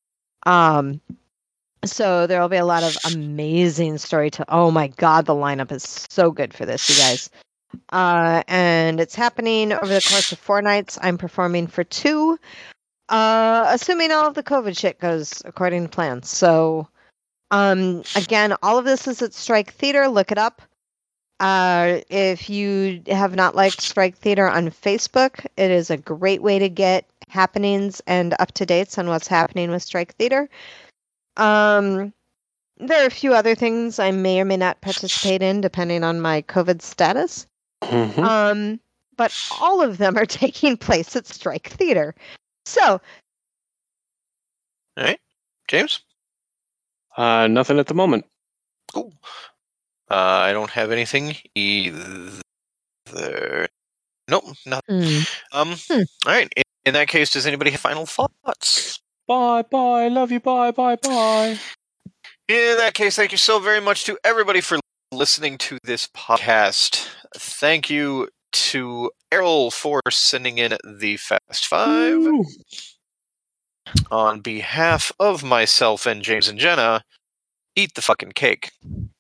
So there will be a lot of amazing oh my God, the lineup is so good for this, you guys. And it's happening over the course of 4 nights. I'm performing for 2, assuming all of the COVID shit goes according to plan. So, again, all of this is at Strike Theater. Look it up. If you have not liked Strike Theater on Facebook, it is a great way to get happenings and up-to-dates on what's happening with Strike Theater. There are a few other things I may or may not participate in, depending on my COVID status. But all of them are taking place at Strike Theater. So. All right. James? Nothing at the moment. Cool. I don't have anything either. Nope, nothing. All right. In that case, does anybody have final thoughts? Bye, love you, bye. In that case, thank you so very much to everybody for listening to this podcast. Thank you to Errol for sending in the Fast 5. Ooh. On behalf of myself and James and Jenna, eat the fucking cake.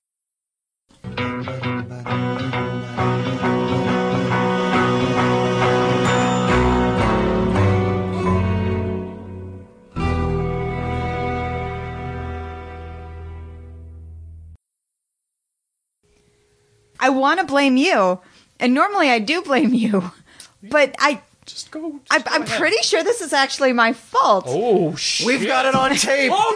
I want to blame you, and normally I do blame you, but I'm pretty sure this is actually my fault. Oh, shit. We've got it on tape.